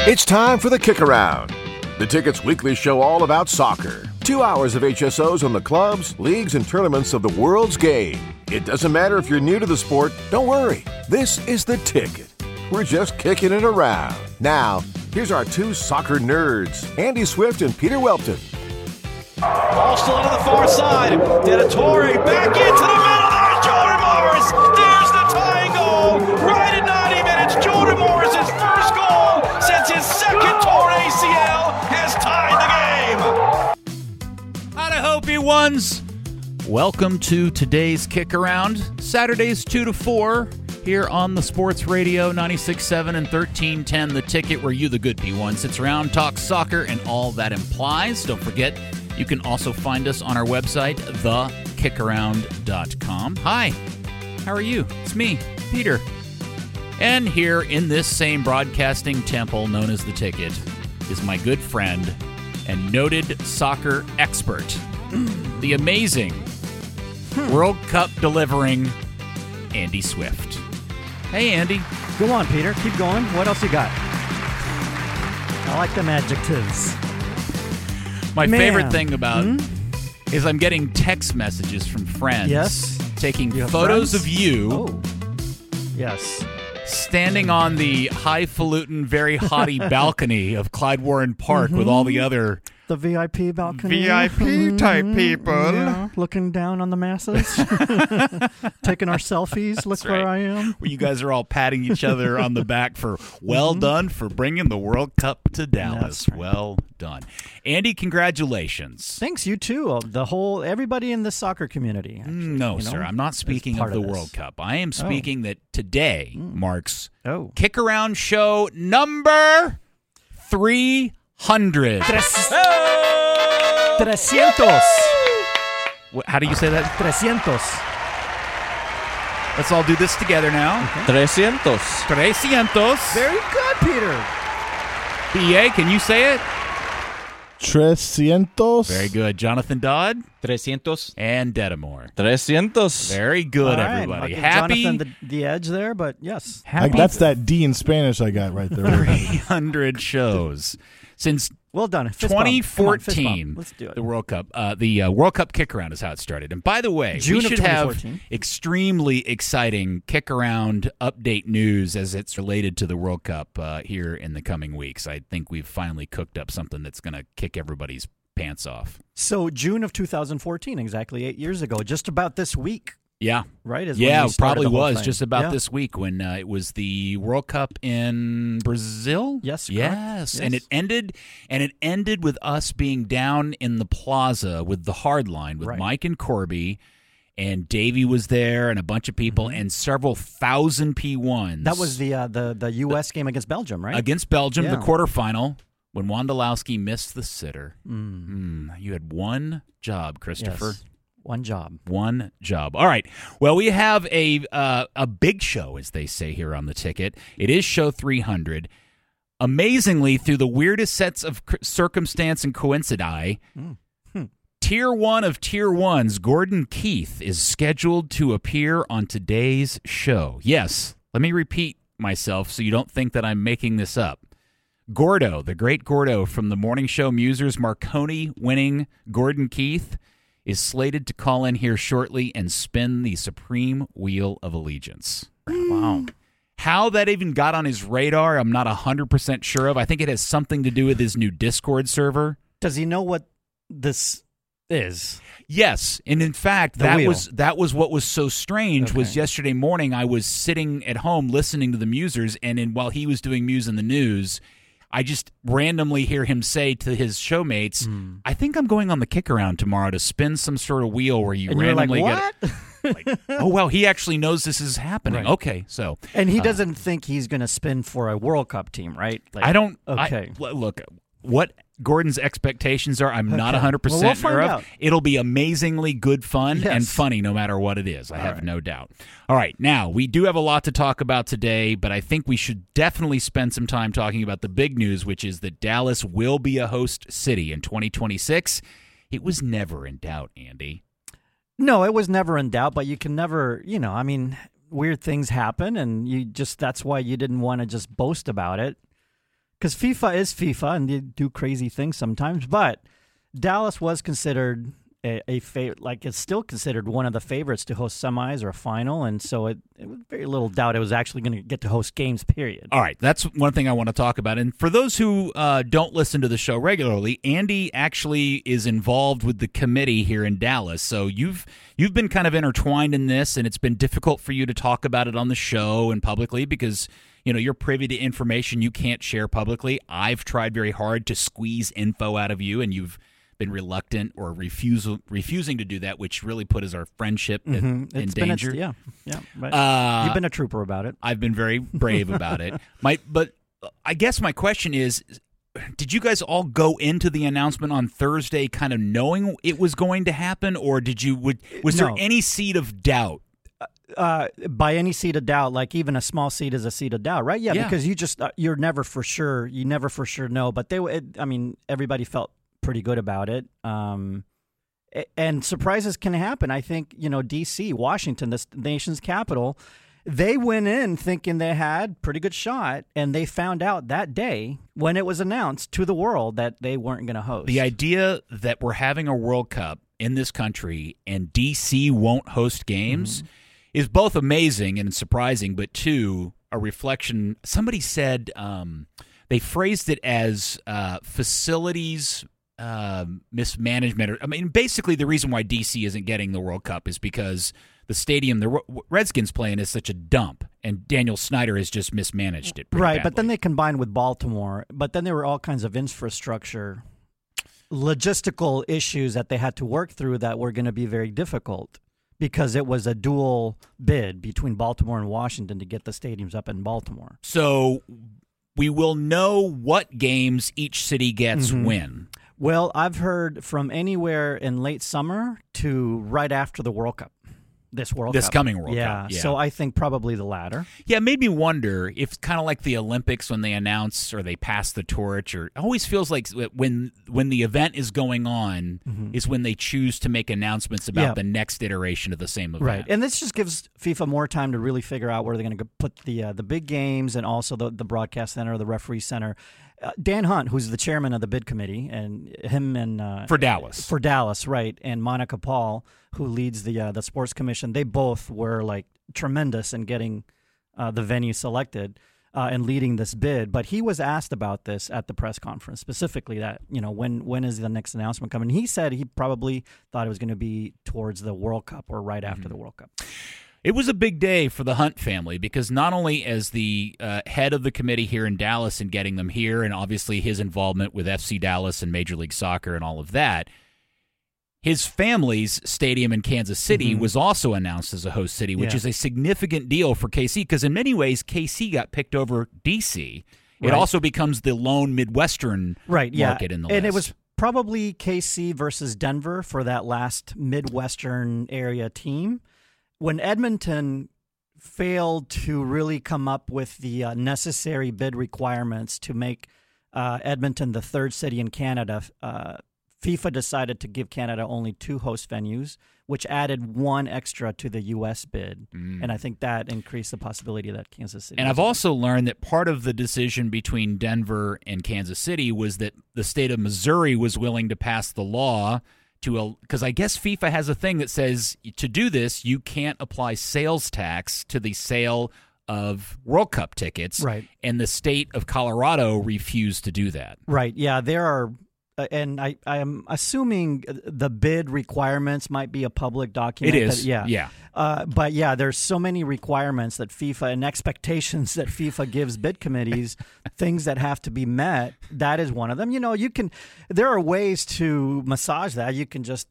It's time for the Kick Around, the Ticket's weekly show all about soccer. 2 hours of HSOs on the clubs, leagues, and tournaments of the world's game. It doesn't matter if you're new to the sport, don't worry. This is the Ticket. We're just kicking it around. Now, here's our two soccer nerds, Andy Swift and Peter Welton. Ball still to the far side. De La Torre back into the middle. There's Jordan Morris. There's the tying goal. Right at 90 minutes, Jordan Morris' first goal since his second torn ACL has tied the game. Howdy ho, P1s. Welcome to today's Kick Around, Saturdays 2 to 4, here on the Sports Radio 96.7 and 1310, The Ticket, where you, the good P1, sits around, talks soccer, and all that implies. Don't forget, you can also find us on our website, thekickaround.com. Hi, how are you? It's me, Peter. And here in this same broadcasting temple known as The Ticket is my good friend and noted soccer expert, the amazing World Cup delivering Andy Swift. Hey, Andy. Go on, Peter. Keep going. What else you got? I like them adjectives. My favorite thing about is I'm getting text messages from friends taking photos of you. Oh, yes. Standing on the highfalutin, very haughty balcony of Clyde Warren Park with all the other The VIP balcony. VIP type people. Yeah, looking down on the masses. Taking our selfies. Look where I am. Where you guys are all patting each other on the back for well done for bringing the World Cup to Dallas. Right. Well done. Andy, congratulations. Thanks, you too. Everybody in the soccer community. Actually, no, sir. I'm not speaking of the World Cup. I am speaking that today marks Kick Around show number 300. 300. How do you say that? 300. Let's all do this together now. Okay. 300. Very good, Peter. B.A., can you say it? 300. Very good. Jonathan Dodd. 300. And Dedamore. 300. Very good, right, everybody. Happy. Jonathan the edge there, but yes. That's that D in Spanish I got right there. 300 shows. Since well done. 2014, Let's do it. The World Cup. The World Cup Kick Around is how it started. And by the way, June we should of have extremely exciting Kick Around update news as it's related to the World Cup here in the coming weeks. I think we've finally cooked up something that's going to kick everybody's pants off. So June of 2014, exactly 8 years ago, just about this week. Yeah. Right? Yeah, it probably was just about this week when it was the World Cup in Brazil. Yes. Yes. And it ended with us being down in the plaza with the hard line with Mike and Corby, and Davey was there and a bunch of people and several thousand P1s. That was the US game against Belgium, right? Against Belgium, the quarterfinal, when Wondolowski missed the sitter. You had one job, Christopher. Yes. One job. All right. Well, we have a big show, as they say here on the Ticket. It is show 300. Amazingly, through the weirdest sets of circumstance and coincidence, Tier 1 of Tier 1's Gordon Keith is scheduled to appear on today's show. Yes, let me repeat myself so you don't think that I'm making this up. Gordo, the great Gordo from the morning show Musers, Marconi-winning Gordon Keith, is slated to call in here shortly and spin the supreme wheel of allegiance. Wow. How that even got on his radar, I'm not 100% sure of. I think it has something to do with his new Discord server. Does he know what this is? Yes, and in fact, that was what was so strange. Was yesterday morning I was sitting at home listening to the Musers, and while he was doing Muse in the News, I just randomly hear him say to his showmates, I think I'm going on the Kick Around tomorrow to spin some sort of wheel where you randomly get oh, well, he actually knows this is happening. Right. Okay, so. And he doesn't think he's going to spin for a World Cup team, right? I don't. Okay. Look, what Gordon's expectations are, I'm not 100% sure of. It'll be amazingly good fun and funny no matter what it is. I have no doubt. All right, now, we do have a lot to talk about today, but I think we should definitely spend some time talking about the big news, which is that Dallas will be a host city in 2026. It was never in doubt, Andy. No, it was never in doubt, but you can never, weird things happen, and that's why you didn't want to just boast about it. because FIFA is FIFA and they do crazy things sometimes. But Dallas was considered a favorite, like it's still considered one of the favorites to host semis or a final, and so it was very little doubt it was actually going to get to host games, period. All right, that's one thing I want to talk about. And for those who don't listen to the show regularly, Andy actually is involved with the committee here in Dallas. So you've been kind of intertwined in this, and it's been difficult for you to talk about it on the show and publicly because you're privy to information you can't share publicly. I've tried very hard to squeeze info out of you, and you've been reluctant or refusing to do that, which really put our friendship in danger. Yeah. But you've been a trooper about it. I've been very brave about it. But I guess my question is, did you guys all go into the announcement on Thursday kind of knowing it was going to happen, or was there any seed of doubt? By any seed of doubt, like even a small seed is a seed of doubt, right? Yeah. Because you just you're never for sure. You never for sure know. But everybody felt pretty good about it. And surprises can happen. I think, D.C., Washington, the nation's capital, they went in thinking they had pretty good shot, and they found out that day when it was announced to the world that they weren't going to host. The idea that we're having a World Cup in this country and D.C. won't host games is both amazing and surprising, but two, a reflection. Somebody said they phrased it as facilities mismanagement. Basically the reason why DC isn't getting the World Cup is because the stadium the Redskins play in is such a dump, and Daniel Snyder has just mismanaged it. Right, badly. But then they combined with Baltimore. But then there were all kinds of infrastructure, logistical issues that they had to work through that were going to be very difficult because it was a dual bid between Baltimore and Washington to get the stadiums up in Baltimore. So we will know what games each city gets when. Well, I've heard from anywhere in late summer to right after the World Cup. This coming World Cup. Yeah, so I think probably the latter. Yeah, it made me wonder if kind of like the Olympics when they announce or they pass the torch, or it always feels like when the event is going on is when they choose to make announcements about the next iteration of the same event. Right, and this just gives FIFA more time to really figure out where they're going to put the big games and also the broadcast center, the referee center. Dan Hunt, who's the chairman of the bid committee, and him and for Dallas, right, and Monica Paul, who leads the sports commission, they both were like tremendous in getting the venue selected and leading this bid. But he was asked about this at the press conference, specifically that when is the next announcement coming? He said he probably thought it was going to be towards the World Cup or right after the World Cup. It was a big day for the Hunt family because not only as the head of the committee here in Dallas and getting them here, and obviously his involvement with FC Dallas and Major League Soccer and all of that, his family's stadium in Kansas City was also announced as a host city, which is a significant deal for KC because in many ways KC got picked over DC. It also becomes the lone Midwestern market in the list. And it was probably KC versus Denver for that last Midwestern area team. When Edmonton failed to really come up with the necessary bid requirements to make Edmonton the third city in Canada, FIFA decided to give Canada only 2 host venues, which added 1 extra to the U.S. bid. And I think that increased the possibility that Kansas City. And I've also learned that part of the decision between Denver and Kansas City was that the state of Missouri was willing to pass the law because I guess FIFA has a thing that says to do this, you can't apply sales tax to the sale of World Cup tickets. Right. And the state of Colorado refused to do that. Right. Yeah, there are, and I am assuming the bid requirements might be a public document. It is. Yeah. But yeah, there's so many requirements that FIFA and expectations that FIFA gives bid committees, things that have to be met. That is one of them. There are ways to massage that. You can just,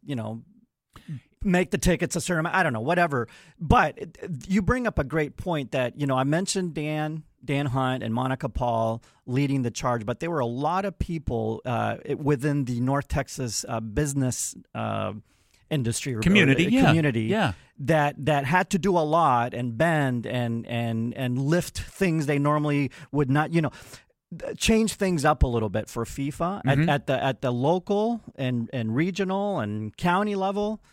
make the tickets a certain amount. I don't know, whatever. But you bring up a great point that, I mentioned Dan Hunt and Monica Paul leading the charge, but there were a lot of people within the North Texas business industry community that had to do a lot and bend and lift things they normally would not, change things up a little bit for FIFA at the local and regional and county level.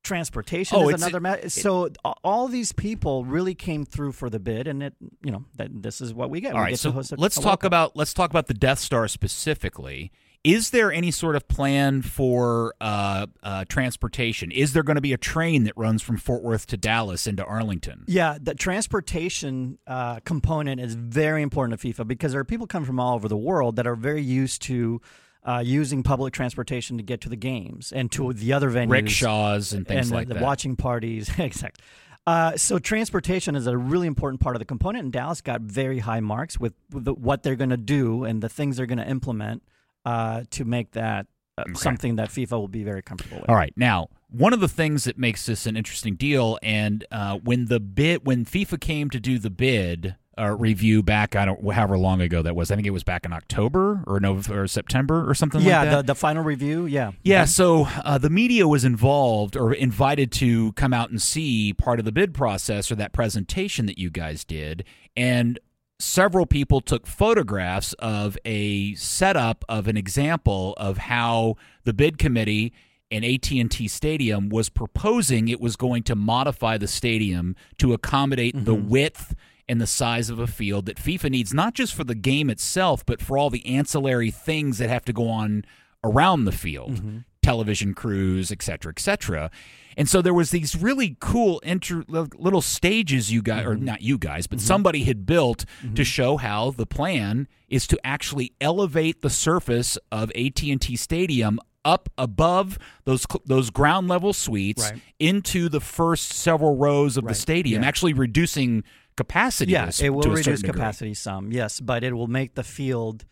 Transportation is another. So all these people really came through for the bid, and this is what we get. All right, so let's talk about the Death Star specifically. Is there any sort of plan for transportation? Is there going to be a train that runs from Fort Worth to Dallas into Arlington? Yeah, the transportation component is very important to FIFA because there are people coming from all over the world that are very used to using public transportation to get to the games and to the other venues. Rickshaws and things like the that. Watching parties. Exactly. So transportation is a really important part of the component, and Dallas got very high marks with what they're going to do and the things they're going to implement to make that something that FIFA will be very comfortable with. All right. Now, one of the things that makes this an interesting deal, and when FIFA came to do the bid review back, however long ago that was. I think it was back in October or November or September or something like that. Yeah, the final review, yeah. Yeah, so the media was involved or invited to come out and see part of the bid process or that presentation that you guys did, and several people took photographs of a setup of an example of how the bid committee and AT&T Stadium was proposing it was going to modify the stadium to accommodate the width and the size of a field that FIFA needs, not just for the game itself, but for all the ancillary things that have to go on around the field, television crews, et cetera, et cetera. And so there was these really cool little stages you guys, or not you guys, but somebody had built to show how the plan is to actually elevate the surface of AT&T Stadium up above those ground level suites into the first several rows of the stadium, actually reducing capacity. Yes, it will reduce capacity some, yes, but it will make the field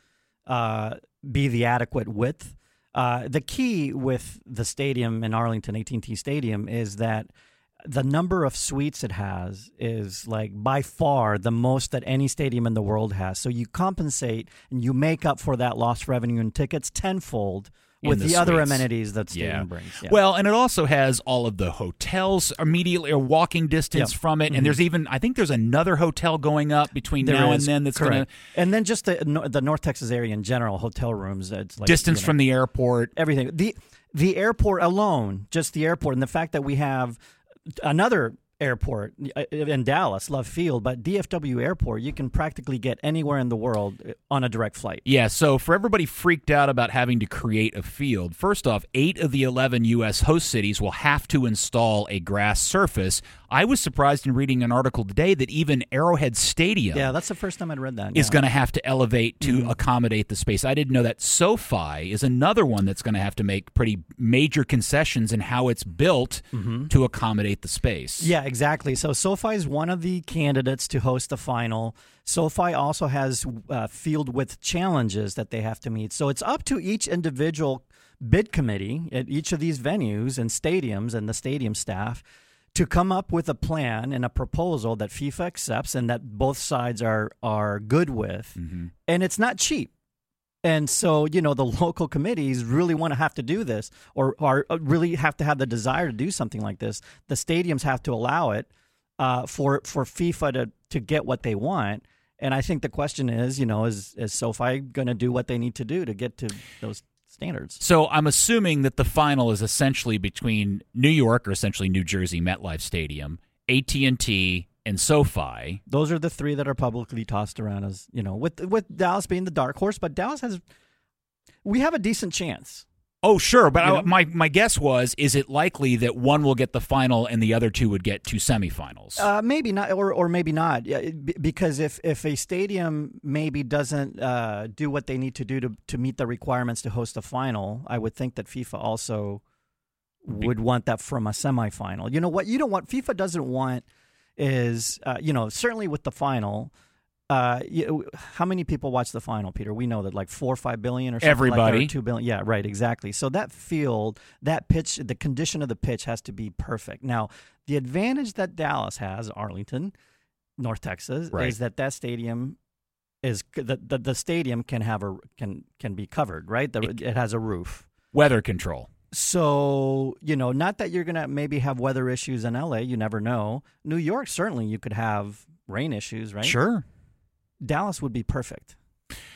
be the adequate width. The key with the stadium in Arlington, AT&T Stadium, is that the number of suites it has is like by far the most that any stadium in the world has. So you compensate and you make up for that lost revenue in tickets tenfold with the other amenities that stadium brings. Yeah. Well, and it also has all of the hotels immediately a walking distance from it. And there's even, I think there's another hotel going up between now and then that's going to. And then just the North Texas area in general, hotel rooms. It's like, distance from the airport. Everything. The airport alone, just the airport, and the fact that we have another airport in Dallas, Love Field, but DFW Airport, you can practically get anywhere in the world on a direct flight. Yeah, so for everybody freaked out about having to create a field, first off, 8 of the 11 U.S. host cities will have to install a grass surface. I was surprised in reading an article today that even Arrowhead Stadium that's the first time I'd read that. is going to have to elevate to accommodate the space. I didn't know that. SoFi is another one that's going to have to make pretty major concessions in how it's built to accommodate the space. Yeah, exactly. So SoFi is one of the candidates to host the final. SoFi also has field width challenges that they have to meet. So it's up to each individual bid committee at each of these venues and stadiums and the stadium staff to come up with a plan and a proposal that FIFA accepts and that both sides are good with. And it's not cheap. And so, the local committees really want to have to do this or really have to have the desire to do something like this. The stadiums have to allow it for FIFA to get what they want. And I think the question is, is SoFi going to do what they need to do to get to those standards? So I'm assuming that the final is essentially between New York, or essentially New Jersey MetLife Stadium, AT&T, and SoFi. Those are the three that are publicly tossed around as, with Dallas being the dark horse. But Dallas we have a decent chance. Oh, sure. But my guess was, is it likely that one will get the final and the other two would get 2 semifinals? Maybe not, or maybe not. Because if a stadium maybe doesn't do what they need to do to meet the requirements to host a final, I would think that FIFA also would want that from a semifinal. You know what FIFA doesn't want is, certainly with the final. How many people watch the final, Peter? We know that like 4 or 5 billion or something. Everybody. Like that, or 2 billion. Yeah, right, exactly. So that field, that pitch, the condition of the pitch has to be perfect. Now, the advantage that Dallas has, Arlington, North Texas, is that stadium is the stadium can be covered, right? It has a roof. Weather control. So, not that you're going to maybe have weather issues in LA, you never know. New York, certainly you could have rain issues, right? Sure. Dallas would be perfect.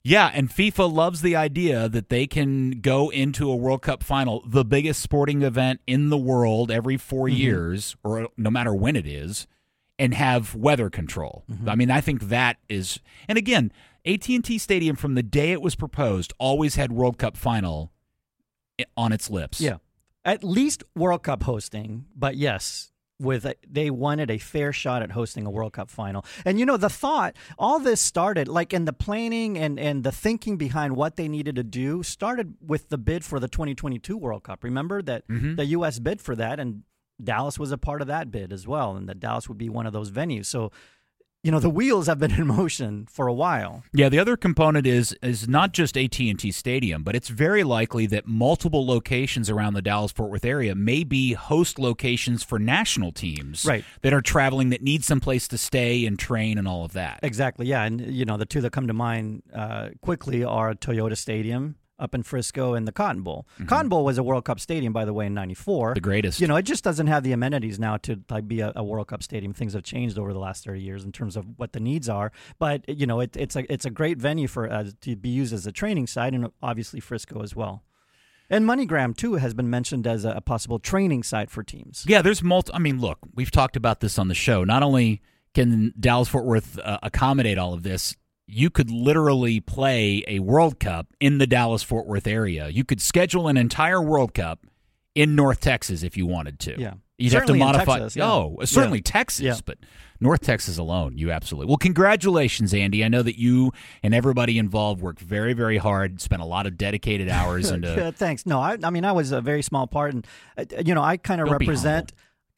Yeah, and FIFA loves the idea that they can go into a World Cup final, the biggest sporting event in the world every 4 years, or no matter when it is, and have weather control. I mean, I think that is, and again, AT&T Stadium from the day it was proposed always had World Cup final on its lips. Yeah, at least World Cup hosting, but yes. They wanted a fair shot at hosting a World Cup final. And, the thought, all this started, like in the planning and the thinking behind what they needed to do, started with the bid for the 2022 World Cup. Remember that the U.S. bid for that, and Dallas was a part of that bid as well, and that Dallas would be one of those venues. So, the wheels have been in motion for a while. Yeah, the other component is not just AT&T Stadium, but it's very likely that multiple locations around the Dallas-Fort Worth area may be host locations for national teams that are traveling that need some place to stay and train and all of that. Exactly, yeah. And, the two that come to mind quickly are Toyota Stadium up in Frisco and the Cotton Bowl. Cotton Bowl was a World Cup stadium, by the way, in '94. The greatest. It just doesn't have the amenities now to be a World Cup stadium. Things have changed over the last 30 years in terms of what the needs are. But, it's a great venue for to be used as a training site, and obviously Frisco as well. And MoneyGram, too, has been mentioned as a possible training site for teams. Yeah, there's I mean, look, we've talked about this on the show. Not only can Dallas-Fort Worth accommodate all of this, you could literally play a World Cup in the Dallas-Fort Worth area. You could schedule an entire World Cup in North Texas if you wanted to. Yeah. You'd certainly have to modify. Texas, yeah. Oh, certainly Texas, but North Texas alone, you absolutely. Well, congratulations, Andy. I know that you and everybody involved worked very, very hard, spent a lot of dedicated hours into. Thanks. No, I mean, I was a very small part, and I kind of represent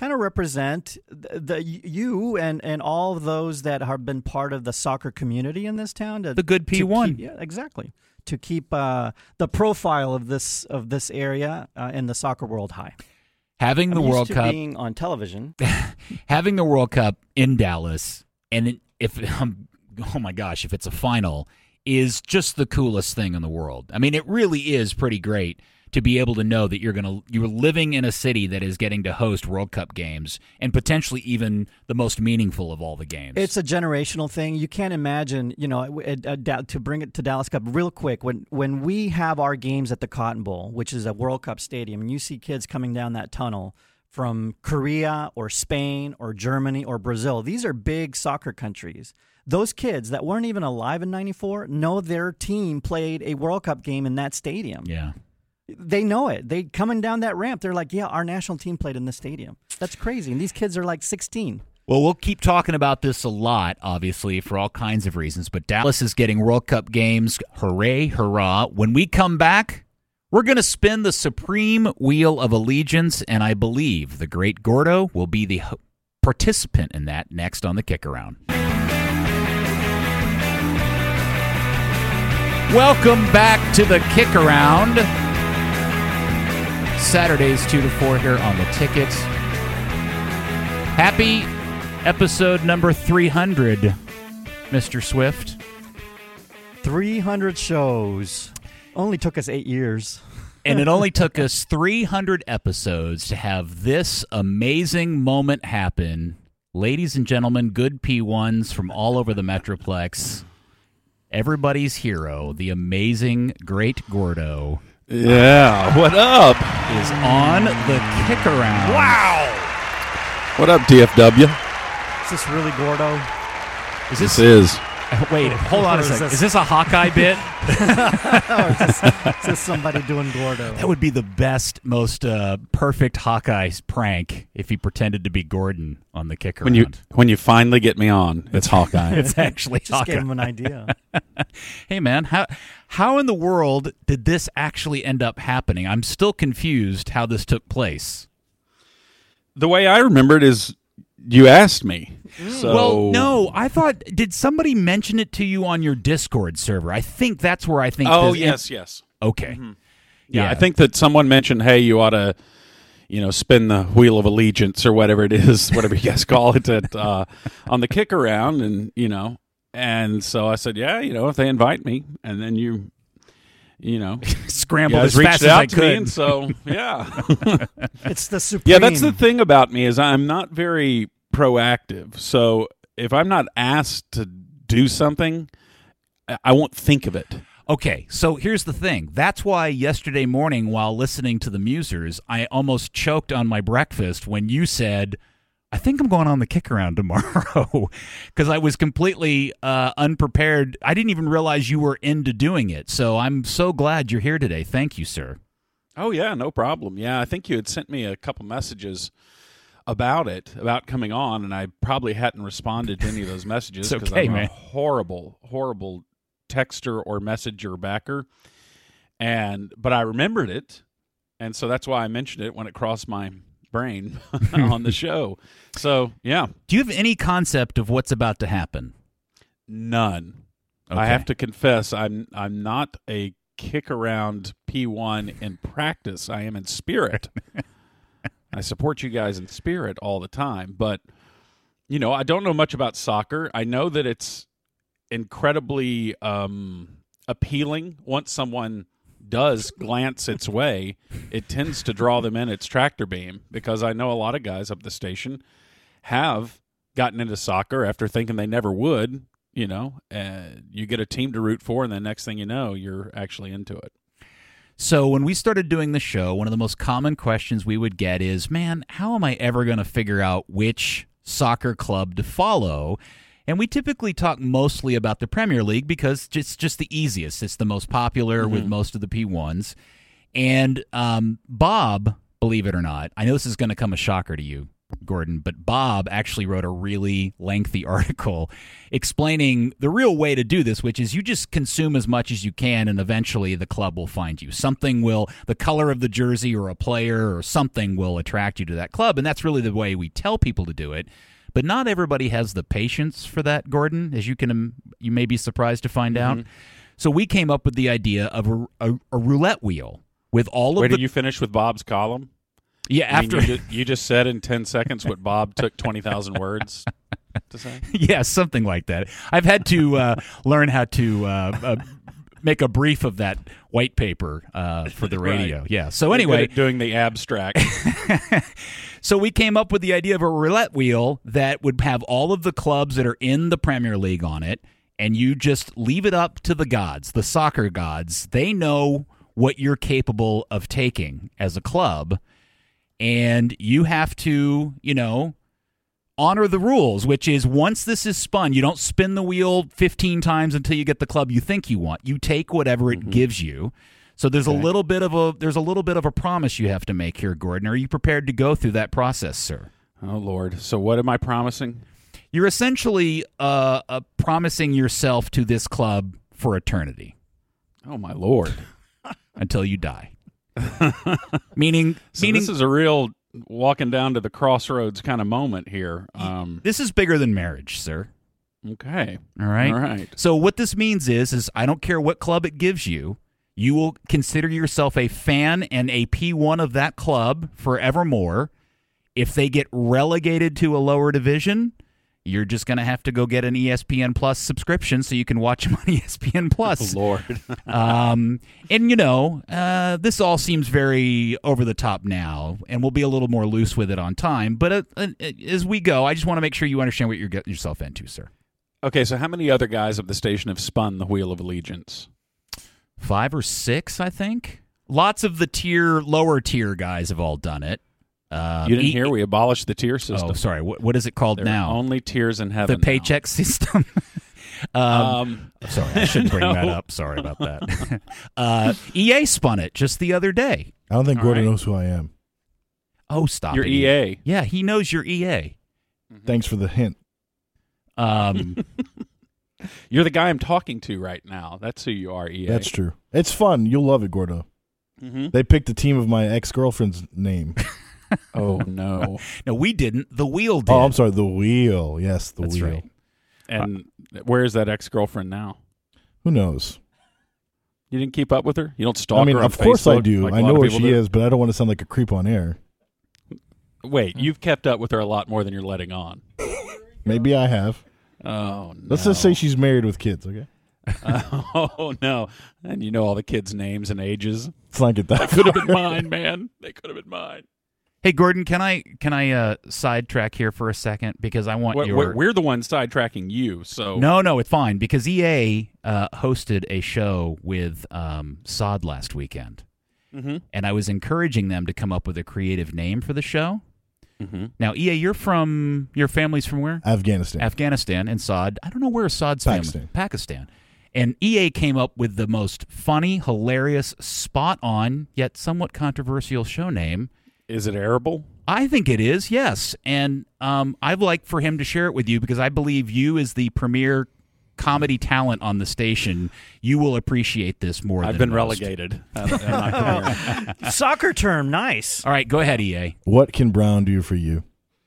you and all of those that have been part of the soccer community in this town. The good P1. Yeah, exactly. To keep the profile of this area in the soccer world high. Having the World Cup being on television, having the World Cup in Dallas, and if it's a final, is just the coolest thing in the world. I mean, it really is pretty great to be able to know that you're living in a city that is getting to host World Cup games, and potentially even the most meaningful of all the games. It's a generational thing. You can't imagine, to bring it to Dallas Cup real quick, when we have our games at the Cotton Bowl, which is a World Cup stadium, and you see kids coming down that tunnel from Korea or Spain or Germany or Brazil. These are big soccer countries. Those kids that weren't even alive in '94 know their team played a World Cup game in that stadium. Yeah. They know it. They coming down that ramp, they're like, yeah, our national team played in this stadium. That's crazy. And these kids are like 16. Well, we'll keep talking about this a lot, obviously, for all kinds of reasons. But Dallas is getting World Cup games. Hooray, hurrah. When we come back, we're going to spin the supreme wheel of allegiance, and I believe the great Gordo will be the participant in that next on the Kick Around. Welcome back to the Kick Around. Saturdays 2 to 4 here on the Ticket. Happy episode number 300, Mr. Swift. 300 shows. Only took us 8 years. And it only took us 300 episodes to have this amazing moment happen. Ladies and gentlemen, good P1s from all over the Metroplex. Everybody's hero, the amazing Great Gordo. Yeah, what up? Is on the Kick Around. Wow! What up, DFW? Is this really Gordo? This is. Wait, hold on a second. Is this a Hawkeye bit? Or is this somebody doing Gordo? That would be the best, most perfect Hawkeye prank if he pretended to be Gordon on the Kick Around. When you finally get me on, it's Hawkeye. It's actually Just Hawkeye. gave him an idea. Hey, man, how in the world did this actually end up happening? I'm still confused how this took place. The way I remember it is you asked me. So. Well, no, I thought, did somebody mention it to you on your Discord server? I think that's where I think Oh, this... yes. Okay. Mm-hmm. Yeah, I think that someone mentioned, hey, you ought to, spin the wheel of allegiance or whatever it is, whatever you guys call it, on the Kick Around, and so I said, yeah, if they invite me, and then you scrambled you as guys fast reached as out I to could. me, and so yeah. It's the supreme. Yeah, that's the thing about me is I'm not very proactive. So if I'm not asked to do something, I won't think of it. Okay, so here's the thing. That's why yesterday morning while listening to the Musers, I almost choked on my breakfast when you said, I think I'm going on the kick around tomorrow, because I was completely unprepared. I didn't even realize you were into doing it. So I'm so glad you're here today. Thank you, sir. Oh, yeah, no problem. Yeah, I think you had sent me a couple messages about coming on, and I probably hadn't responded to any of those messages because okay, I'm man. a horrible texter or messenger backer. But I remembered it, and so that's why I mentioned it when it crossed my brain on the show. So, yeah. Do you have any concept of what's about to happen? None. Okay. I have to confess, I'm not a kick around P1 in practice. I am in spirit. I support you guys in spirit all the time, but I don't know much about soccer. I know that it's incredibly appealing. Once someone does glance its way, it tends to draw them in its tractor beam, because I know a lot of guys up the station have gotten into soccer after thinking they never would. You get a team to root for, and the next thing you know, you're actually into it. So when we started doing the show, one of the most common questions we would get is, man, how am I ever going to figure out which soccer club to follow? And we typically talk mostly about the Premier League because it's just the easiest. It's the most popular with most of the P1s. And Bob, believe it or not, I know this is going to come a shocker to you, Gordon, but Bob actually wrote a really lengthy article explaining the real way to do this, which is you just consume as much as you can, and eventually the club will find you. The color of the jersey or a player or something will attract you to that club, and that's really the way we tell people to do it. But not everybody has the patience for that, Gordon, as you may be surprised to find out. So we came up with the idea of a roulette wheel with all of Wait, did you finish with Bob's column? Yeah, after you just said in 10 seconds what Bob took 20,000 words to say? Yeah, something like that. I've had to learn how to make a brief of that white paper for the radio. Right. Yeah. So anyway, doing the abstract. So we came up with the idea of a roulette wheel that would have all of the clubs that are in the Premier League on it, and you just leave it up to the gods, the soccer gods. They know what you're capable of taking as a club, and you have to, honor the rules, which is once this is spun, you don't spin the wheel 15 times until you get the club you think you want. You take whatever it gives you. So there's a little bit of a promise you have to make here, Gordon. Are you prepared to go through that process, sir? Oh, Lord. So what am I promising? You're essentially promising yourself to this club for eternity. Oh, my Lord. Until you die. meaning this is a real walking down to the crossroads kind of moment here. This is bigger than marriage, sir. Okay. All right. All right. So what this means is I don't care what club it gives you. You will consider yourself a fan and a P1 of that club forevermore. If they get relegated to a lower division, you're just going to have to go get an ESPN Plus subscription so you can watch them on ESPN Plus. Oh, Lord. And, this all seems very over the top now, and we'll be a little more loose with it on time. But as we go, I just want to make sure you understand what you're getting yourself into, sir. Okay, so how many other guys of the station have spun the Wheel of Allegiance? 5 or 6, I think. Lots of the lower tier guys have all done it. You didn't hear? We abolished the tier system. Oh, sorry. What is it called there now? Are only tiers in heaven. The paycheck system. Sorry, I shouldn't bring No. that up. Sorry about that. EA spun it just the other day. I don't think Gordon right. knows who I am. Oh, stop Your it. EA. Yeah, he knows your EA. Thanks for the hint. You're the guy I'm talking to right now. That's who you are, EA. That's true. It's fun. You'll love it, Gordo. Mm-hmm. They picked the team of my ex-girlfriend's name. Oh, no. No, we didn't. The wheel did. Oh, I'm sorry. The wheel. Yes, the That's wheel. right. And where is that ex-girlfriend now? Who knows? You didn't keep up with her? You don't stalk I mean, her on of course I Facebook do. like a I lot know of where people she do? is, but I don't want to sound like a creep on air. Wait, you've kept up with her a lot more than you're letting on. Maybe I have. Oh, no. Let's just say she's married with kids, okay? Oh, no. And you know all the kids' names and ages. Let's not get that Could have far. been mine, man. They could have been mine. Hey, Gordon, can I sidetrack here for a second because I want your. We're the ones sidetracking you, so No, it's fine because EA hosted a show with Sod last weekend, and I was encouraging them to come up with a creative name for the show. Now, EA, your family's from where? Afghanistan. Afghanistan, and Sod. I don't know where Sod's Pakistan. family. Pakistan. And EA came up with the most funny, hilarious, spot-on, yet somewhat controversial show name. Is it arable? I think it is, yes. And I'd like for him to share it with you because I believe you, as the premier comedy talent on the station, you will appreciate this more I've than been most. relegated. I'm not premier. Soccer term, nice. All right, go ahead, EA. What can Brown do for you?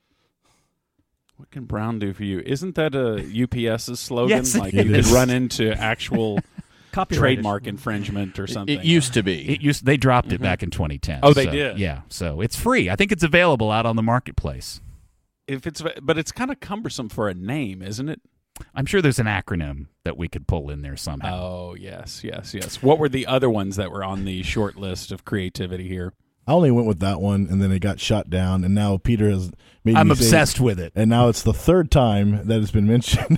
What can Brown do for you? Isn't that a UPS's slogan? Yes, like it you could is. run into actual Copyrighted. trademark infringement or something. It used to be. They dropped it back in 2010. Oh, they so, did? Yeah, so it's free. I think it's available out on the marketplace. But it's kind of cumbersome for a name, isn't it? I'm sure there's an acronym that we could pull in there somehow. Oh, yes. What were the other ones that were on the short list of creativity here? I only went with that one, and then it got shot down, and now Peter has made I'm me say obsessed with it. and now it's the third time that it's been mentioned.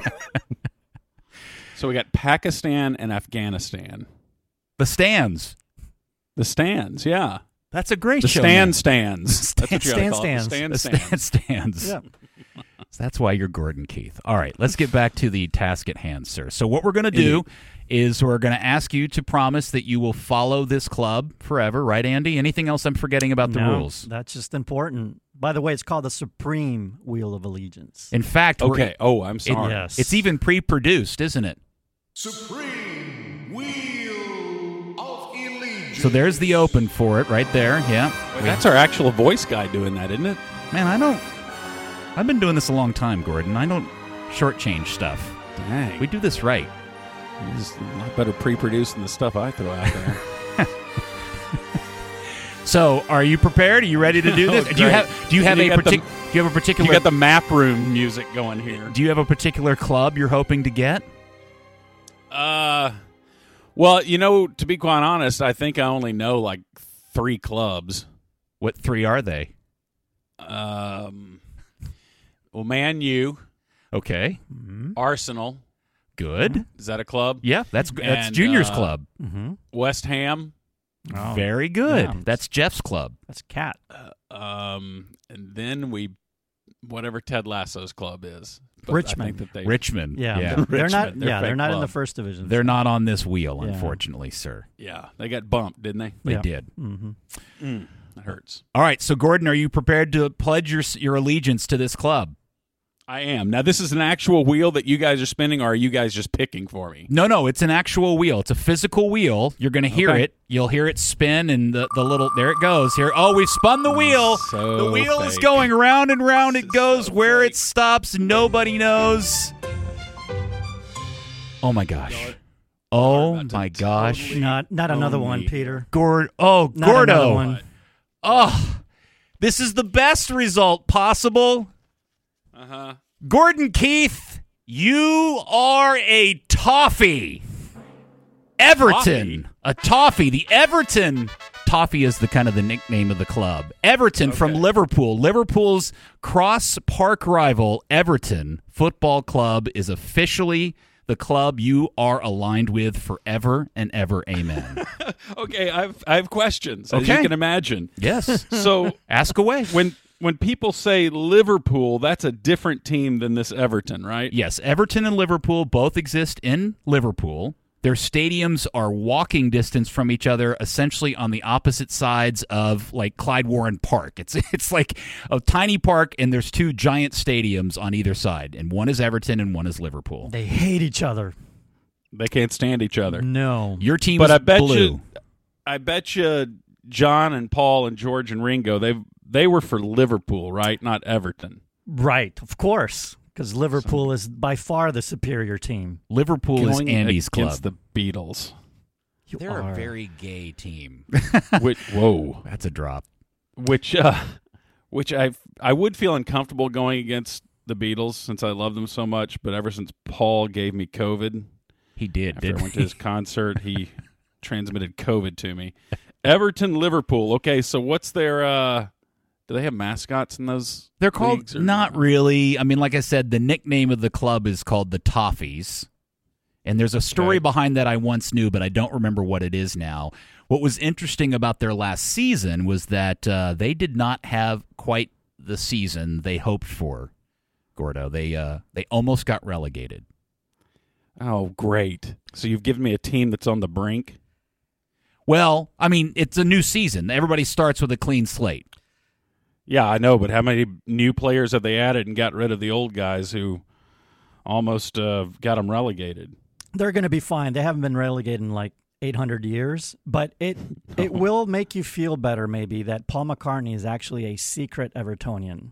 So we got Pakistan and Afghanistan. The Stands. The Stands, yeah. That's a great The show. Stands. That's what you gotta call it. The Stand The Stands. Stands. Yeah. That's why you're Gordon Keith. All right, let's get back to the task at hand, sir. So what we're going to do is we're going to ask you to promise that you will follow this club forever, right, Andy? Anything else I'm forgetting about the No, rules? That's just important. By the way, it's called the Supreme Wheel of Allegiance. In fact, Okay. Oh, I'm sorry. Yes. it's even pre-produced, isn't it? Supreme Wheel of Allegiance. So there's the open for it right there. Yeah. Wait, that's our actual voice guy doing that, isn't it? Man, I've been doing this a long time, Gordon. I don't shortchange stuff. Dang. We do this right. He's a lot better pre-produced than the stuff I throw out there. So, are you prepared? Are you ready to do this? Oh, do you great. have You a got the- particular You got the map room music going here. do you have a particular club you're hoping to get? Well, to be quite honest, I think I only know like 3 clubs. What 3 are they? Well, Man U, Okay. Arsenal. Good. Is that a club? Yeah, that's And, Junior's club. West Ham. Oh, Very good. yeah. That's Jeff's club. That's Cat. And then whatever Ted Lasso's club is. But Richmond. I think that they, Richmond. Yeah, Yeah. they're not. Richmond, they're Yeah, they're fake not in the club. first division. They're not on this wheel, Yeah. unfortunately, sir. Yeah, they got bumped, didn't they? They Yeah. did. That hurts. All right, so Gordon, are you prepared to pledge your allegiance to this club? I am. Now, this is an actual wheel that you guys are spinning, or are you guys just picking for me? No, it's an actual wheel. It's a physical wheel. You're going to hear Okay. it. You'll hear it spin, and the little there it goes. Here, we've spun the wheel. So The wheel is fake. going round and round. It goes. so Where fake. it stops, nobody knows. Oh my gosh! Oh about to my gosh! totally- not another one, me. Peter. Gordo! Not another Gordo! one. Oh, this is the best result possible. Uh-huh. Gordon Keith, you are a toffee. Everton, a toffee. The Everton toffee is the kind of the nickname of the club. Everton from Liverpool. Liverpool's cross park rival, Everton Football Club, is officially the club you are aligned with forever and ever. Amen. Okay, I have questions, as Okay. you can imagine. Yes. So Ask away. when people say Liverpool, that's a different team than this Everton, right? Yes, Everton and Liverpool both exist in Liverpool. Their stadiums are walking distance from each other, essentially on the opposite sides of like Clyde Warren Park. It's like a tiny park, and there's 2 giant stadiums on either side, and one is Everton and one is Liverpool. They hate each other. They can't stand each other. No. Your team But is I bet blue. you John and Paul and George and Ringo, they were for Liverpool, right? Not Everton. Right, of course, because Liverpool is by far the superior team. Liverpool is Going Andy's club. against the Beatles. They're a very gay team. Whoa. That's a drop. Which I would feel uncomfortable going against the Beatles since I love them so much, but ever since Paul gave me COVID, He did, after I didn't went he? to his concert, he transmitted COVID to me. Everton, Liverpool. Okay, so what's their Do they have mascots in those? They're called, leagues, or not really. I mean, like I said, the nickname of the club is called the Toffees. And there's a story behind that I once knew, but I don't remember what it is now. What was interesting about their last season was that they did not have quite the season they hoped for, Gordo. They almost got relegated. Oh, great. So you've given me a team that's on the brink? Well, I mean, it's a new season. Everybody starts with a clean slate. Yeah, I know, but how many new players have they added and got rid of the old guys who almost got them relegated? They're going to be fine. They haven't been relegated in like 800 years, but it will make you feel better maybe that Paul McCartney is actually a secret Evertonian.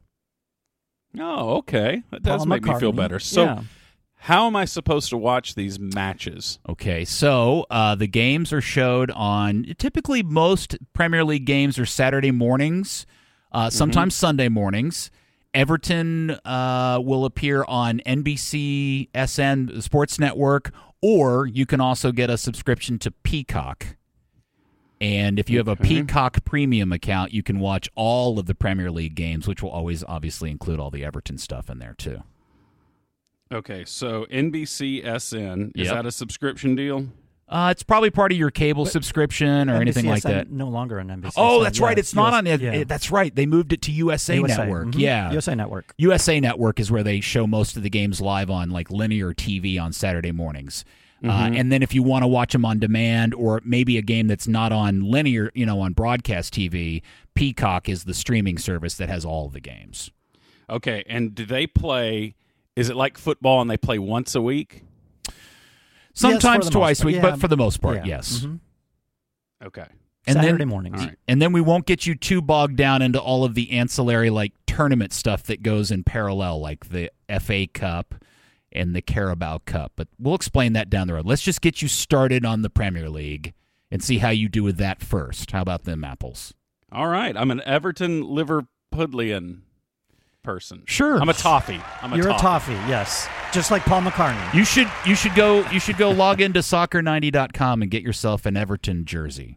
Oh, okay. That does Paul make me feel McCartney, better. So yeah. how am I supposed to watch these matches? Okay, so the games are showed on, typically most Premier League games are Saturday mornings, sometimes Sunday mornings. Everton will appear on NBC, SN, Sports Network, or you can also get a subscription to Peacock. And if you have a Peacock premium account, you can watch all of the Premier League games, which will always obviously include all the Everton stuff in there too. Okay, so NBC SN, is Yep. that a subscription deal? It's probably part of your cable subscription or anything like NBCSN that. No longer on NBC. Oh, that's right. It's not on it. Yeah. That's right. They moved it to USA Network. Mhm. Yeah. USA Network. USA Network is where they show most of the games live on like linear TV on Saturday mornings. And then if you want to watch them on demand or maybe a game that's not on linear, on broadcast TV, Peacock is the streaming service that has all of the games. Okay, and do they play, is it like football and they play once a week? Sometimes the twice most a week, part. but for the most part, Yeah. yes. Mhm. Okay. And Saturday then, mornings. All right. And then we won't get you too bogged down into all of the ancillary like tournament stuff that goes in parallel, like the FA Cup and the Carabao Cup. But we'll explain that down the road. Let's just get you started on the Premier League and see how you do with that first. How about them apples? All right, I'm an Everton Liverpudlian person. Sure. I'm a toffee. You're a toffee, yes. Just like Paul McCartney. You should go log into soccer90.com and get yourself an Everton jersey.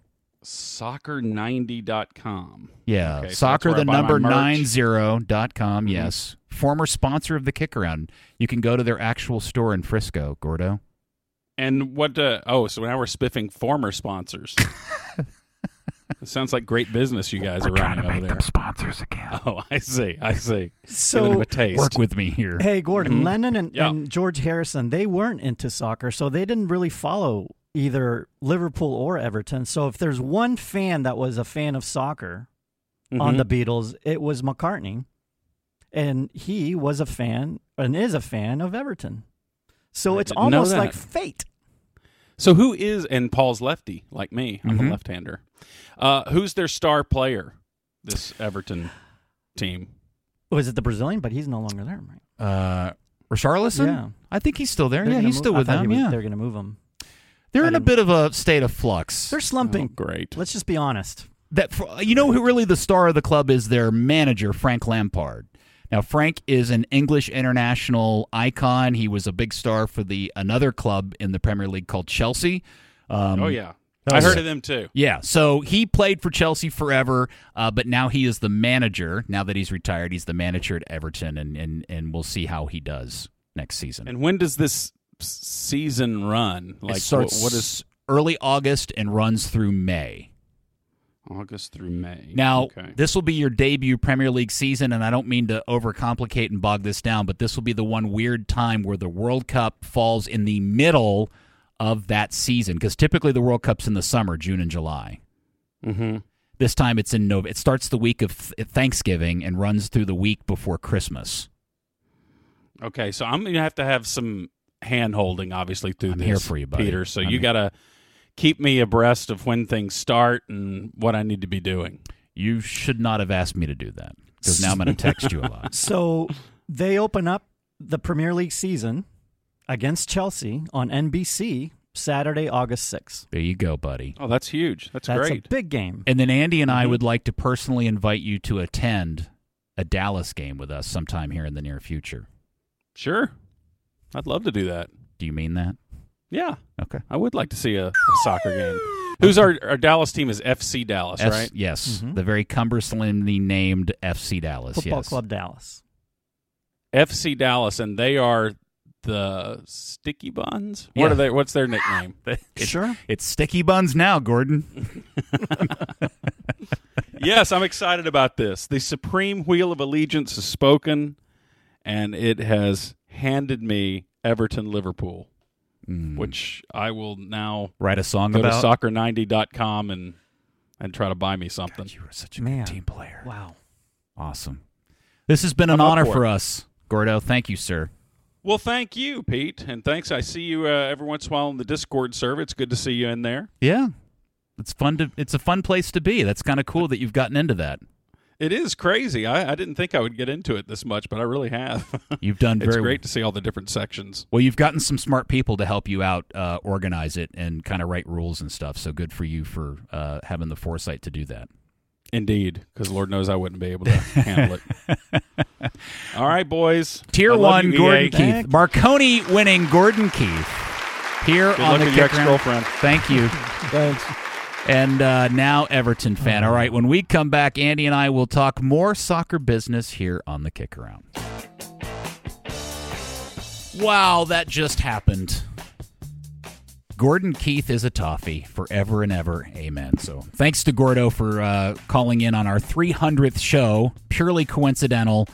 Soccer90.com. Yeah, Okay, so soccer that's the where I buy number my merch. 90.com. Yes, former sponsor of the Kick Around. You can go to their actual store in Frisco, Gordo. And what? So now we're spiffing former sponsors. It sounds like great business you guys are running over there. sponsors again. Oh, I see. Giving them So, a taste. Work with me here. hey, Gordon, Lennon Yeah. and George Harrison, they weren't into soccer, so they didn't really follow either Liverpool or Everton. So if there's one fan that was a fan of soccer on the Beatles, it was McCartney. And he was a fan and is a fan of Everton. So it's didn't know almost that. like fate. So who is? And Paul's lefty, like me. I'm a left-hander. Who's their star player? This Everton team. Was it the Brazilian? But he's no longer there, right? Richarlison? Yeah. I think he's still there. They're Yeah, gonna he's move- still I with thought them. they're going to move him. They're in a didn't- bit of a state of flux. They're slumping. Oh, great. Let's just be honest. Who really the star of the club is their manager, Frank Lampard. Now, Frank is an English international icon. He was a big star for another club in the Premier League called Chelsea. Oh, yeah. I heard of them, too. Yeah, so he played for Chelsea forever, but now he is the manager. Now that he's retired, he's the manager at Everton, and we'll see how he does next season. And when does this season run? It starts what is early August and runs through May. August through May? Now, Okay. this will be your debut Premier League season, and I don't mean to overcomplicate and bog this down, but this will be the one weird time where the World Cup falls in the middle of that season, because typically the World Cup's in the summer, June and July. Mm-hmm. This time it's in November. It starts the week of Thanksgiving and runs through the week before Christmas. Okay, so I'm going to have some hand-holding, obviously, through I'm this, here for you, buddy. Peter. So I'm you here. got to keep me abreast of when things start and what I need to be doing. You should not have asked me to do that, because now I'm going to text you a lot. So they open up the Premier League season against Chelsea on NBC Saturday, August 6th. There you go, buddy. Oh, that's huge. That's That's great. a big game. And then Andy and I would like to personally invite you to attend a Dallas game with us sometime here in the near future. Sure. I'd love to do that. Do you mean that? Yeah, Okay. I would like to see a soccer game. Who's our Dallas team is FC Dallas, right? Yes, the very cumbersomely named FC Dallas. Football Club Dallas. FC Dallas, and they are the Sticky Buns? Yeah. What are they? What's their nickname? Sure. It's Sticky Buns now, Gordon. Yes, I'm excited about this. The Supreme Wheel of Allegiance has spoken, and it has handed me Everton-Liverpool, which I will now Write a song go about. to soccer90.com and try to buy me something. God, you were such a Man. good team player. Wow. Awesome. This has been an I'm up honor for for it. us, Gordo. Thank you, sir. Well, thank you, Pete, and thanks. I see you every once in a while in the Discord server. It's good to see you in there. Yeah. It's a fun place to be. That's kind of cool that you've gotten into that. It is crazy. I didn't think I would get into it this much, but I really have. You've done It's very great to see all the different sections. well. You've gotten some smart people to help you out, organize it, and kind of write rules and stuff. So good for you for having the foresight to do that. Indeed, because Lord knows I wouldn't be able to handle it. All right, boys. Tier I love 1, you, Gordon EA. Keith. Marconi winning Gordon Keith here Good on luck the with your Kick Round. ex-girlfriend. Thank you. Thanks. And now Everton fan. All right, when we come back, Andy and I will talk more soccer business here on the Kick Around. Wow, that just happened. Gordon Keith is a toffee forever and ever. Amen. So thanks to Gordo for calling in on our 300th show. Purely coincidental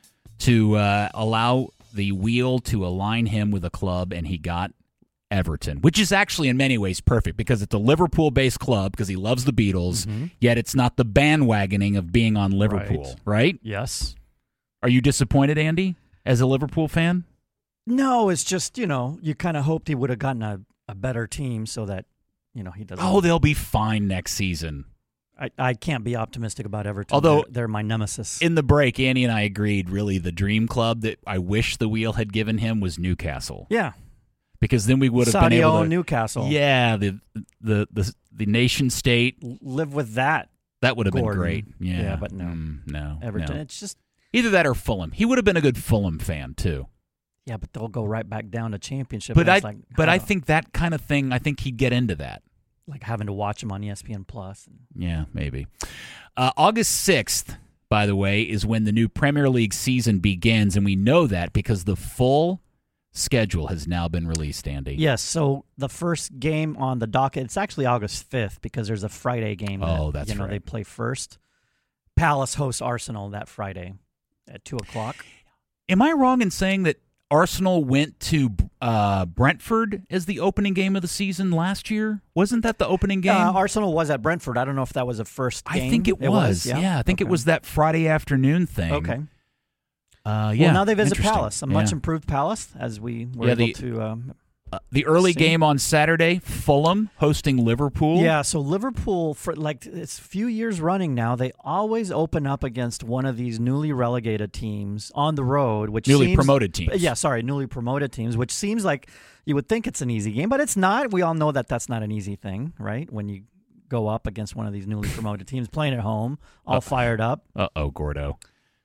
to allow the wheel to align him with a club, and he got Everton, which is actually in many ways perfect because it's a Liverpool-based club because he loves the Beatles, yet it's not the bandwagoning of being on Liverpool, right? Yes. Are you disappointed, Andy, as a Liverpool fan? No, it's just, you kind of hoped he would have gotten a better team so that, he doesn't. Oh, they'll be fine next season. I can't be optimistic about Everton. Although- they're my nemesis. In the break, Andy and I agreed, really, the dream club that I wish the wheel had given him was Newcastle. Yeah. Because then we would have been able to... Newcastle. Yeah, the nation state, Live with that. that would have been Gordon. great. Yeah, Yeah, but no. No. Everton. no. It's just, Either that or Fulham. He would have been a good Fulham fan, too. yeah, but they'll go right back down to championship. But and it's I think that kind of thing, I think he'd get into that. like having to watch him on ESPN Plus. Yeah, maybe. August 6th, by the way, is when the new Premier League season begins, and we know that because the full schedule has now been released, Andy. Yes, so the first game on the docket, it's actually August 5th because there's a Friday game. Oh, that, that's right. They play first. Palace hosts Arsenal that Friday at 2 o'clock. Am I wrong in saying that Arsenal went to Brentford as the opening game of the season last year? Wasn't that the opening game? Arsenal was at Brentford. I don't know if that was a first game. I think it was. Yeah, I think it Okay. was that Friday afternoon thing. Okay. Yeah. Well, now they visit interesting. Palace, a much Yeah. improved Palace, as we were Yeah, able the- to. The early See? game on Saturday, Fulham hosting Liverpool. Yeah, so Liverpool, for it's a few years running now, they always open up against one of these newly relegated teams on the road, which Newly seems, promoted teams. Yeah, sorry, newly promoted teams, which seems like you would think it's an easy game, but it's not. We all know that that's not an easy thing, right? When you go up against one of these newly promoted teams, playing at home, all fired up. Uh-oh, Gordo.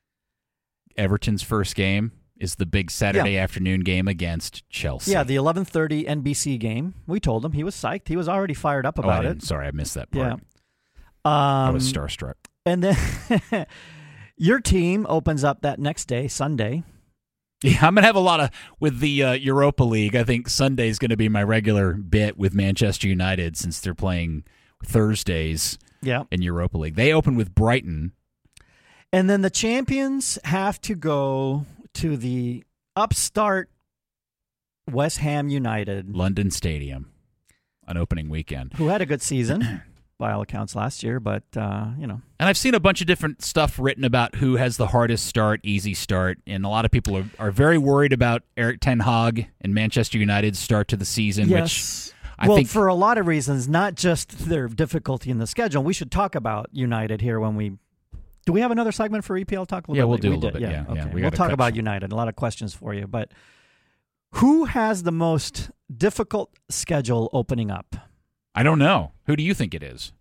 Everton's first game is the big Saturday afternoon game against Chelsea. Yeah, the 11:30 NBC game. We told him he was psyched. He was already fired up about it. Sorry, I missed that part. Yeah. I was starstruck. And then your team opens up that next day, Sunday. Yeah, I'm going to have a lot of, with the Europa League, I think Sunday's going to be my regular bit with Manchester United since they're playing Thursdays Yeah. in Europa League. They open with Brighton. And then the champions have to go to the upstart West Ham United, London Stadium on opening weekend. who had a good season by all accounts last year, but, And I've seen a bunch of different stuff written about who has the hardest start, easy start, and a lot of people are very worried about Erik ten Hag and Manchester United's start to the season, yes. which I well, think for a lot of reasons, not just their difficulty in the schedule. We should talk about United here when we... Do we have another segment for EPL Talk? Yeah, we'll do a We little did, bit, yeah. Okay. We We'll gotta talk cut about some. United. A lot of questions for you. But who has the most difficult schedule opening up? I don't know. Who do you think it is?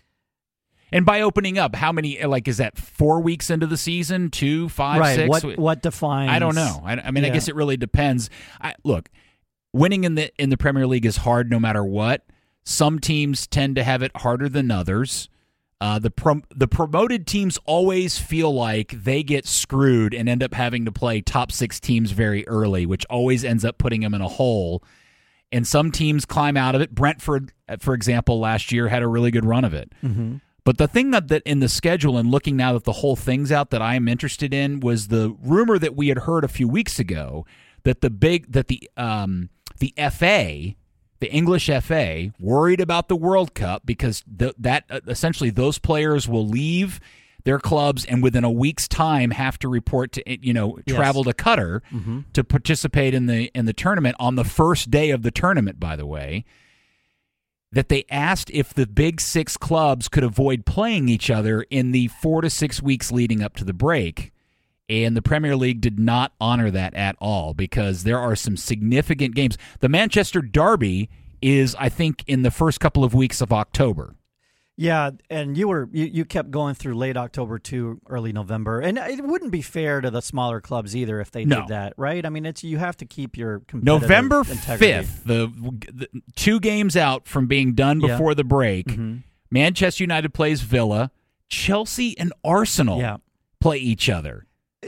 And by opening up, how many, is that 4 weeks into the season? 2, 5, right. 6? What defines... I don't know. I mean, I Yeah. guess it really depends. Look, winning in the Premier League is hard no matter what. Some teams tend to have it harder than others. The promoted teams always feel like they get screwed and end up having to play top 6 teams very early, which always ends up putting them in a hole. And some teams climb out of it. Brentford, for example, last year had a really good run of it. Mm-hmm. But the thing that in the schedule and looking now that the whole thing's out that I am interested in was the rumor that we had heard a few weeks ago that the FA, the English FA, worried about the World Cup because that essentially those players will leave their clubs and within a week's time have to report to travel to Qatar to participate in the tournament on the first day of the tournament, by the way. That they asked if the big 6 clubs could avoid playing each other in the 4 to 6 weeks leading up to the break. And the Premier League did not honor that at all because there are some significant games. The Manchester Derby is, I think, in the first couple of weeks of October. Yeah, and you kept going through late October to early November, and it wouldn't be fair to the smaller clubs either if they did that, right? I mean, you have to keep your competitive November integrity. 5th, the 2 games out from being done before the break. Manchester United plays Villa, Chelsea and Arsenal play each other.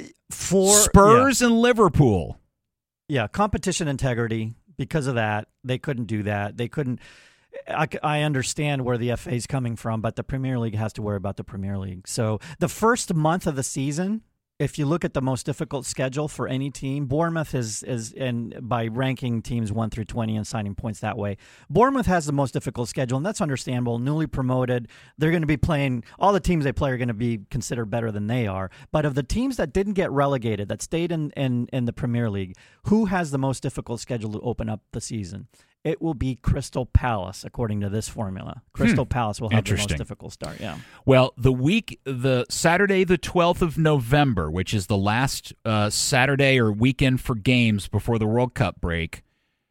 Spurs and Liverpool. Yeah, competition integrity. Because of that, they couldn't do that. They couldn't. I understand where the FA is coming from, but the Premier League has to worry about the Premier League. So the first month of the season, if you look at the most difficult schedule for any team, Bournemouth is and by ranking teams 1 through 20 and signing points that way, Bournemouth has the most difficult schedule, and that's understandable. Newly promoted, they're going to be playing. All the teams they play are going to be considered better than they are. But of the teams that didn't get relegated, that stayed in the Premier League, who has the most difficult schedule to open up the season? It will be Crystal Palace, according to this formula. Crystal Palace will have the most difficult start. Yeah. Well, the Saturday, the 12th of November, which is the last Saturday or weekend for games before the World Cup break,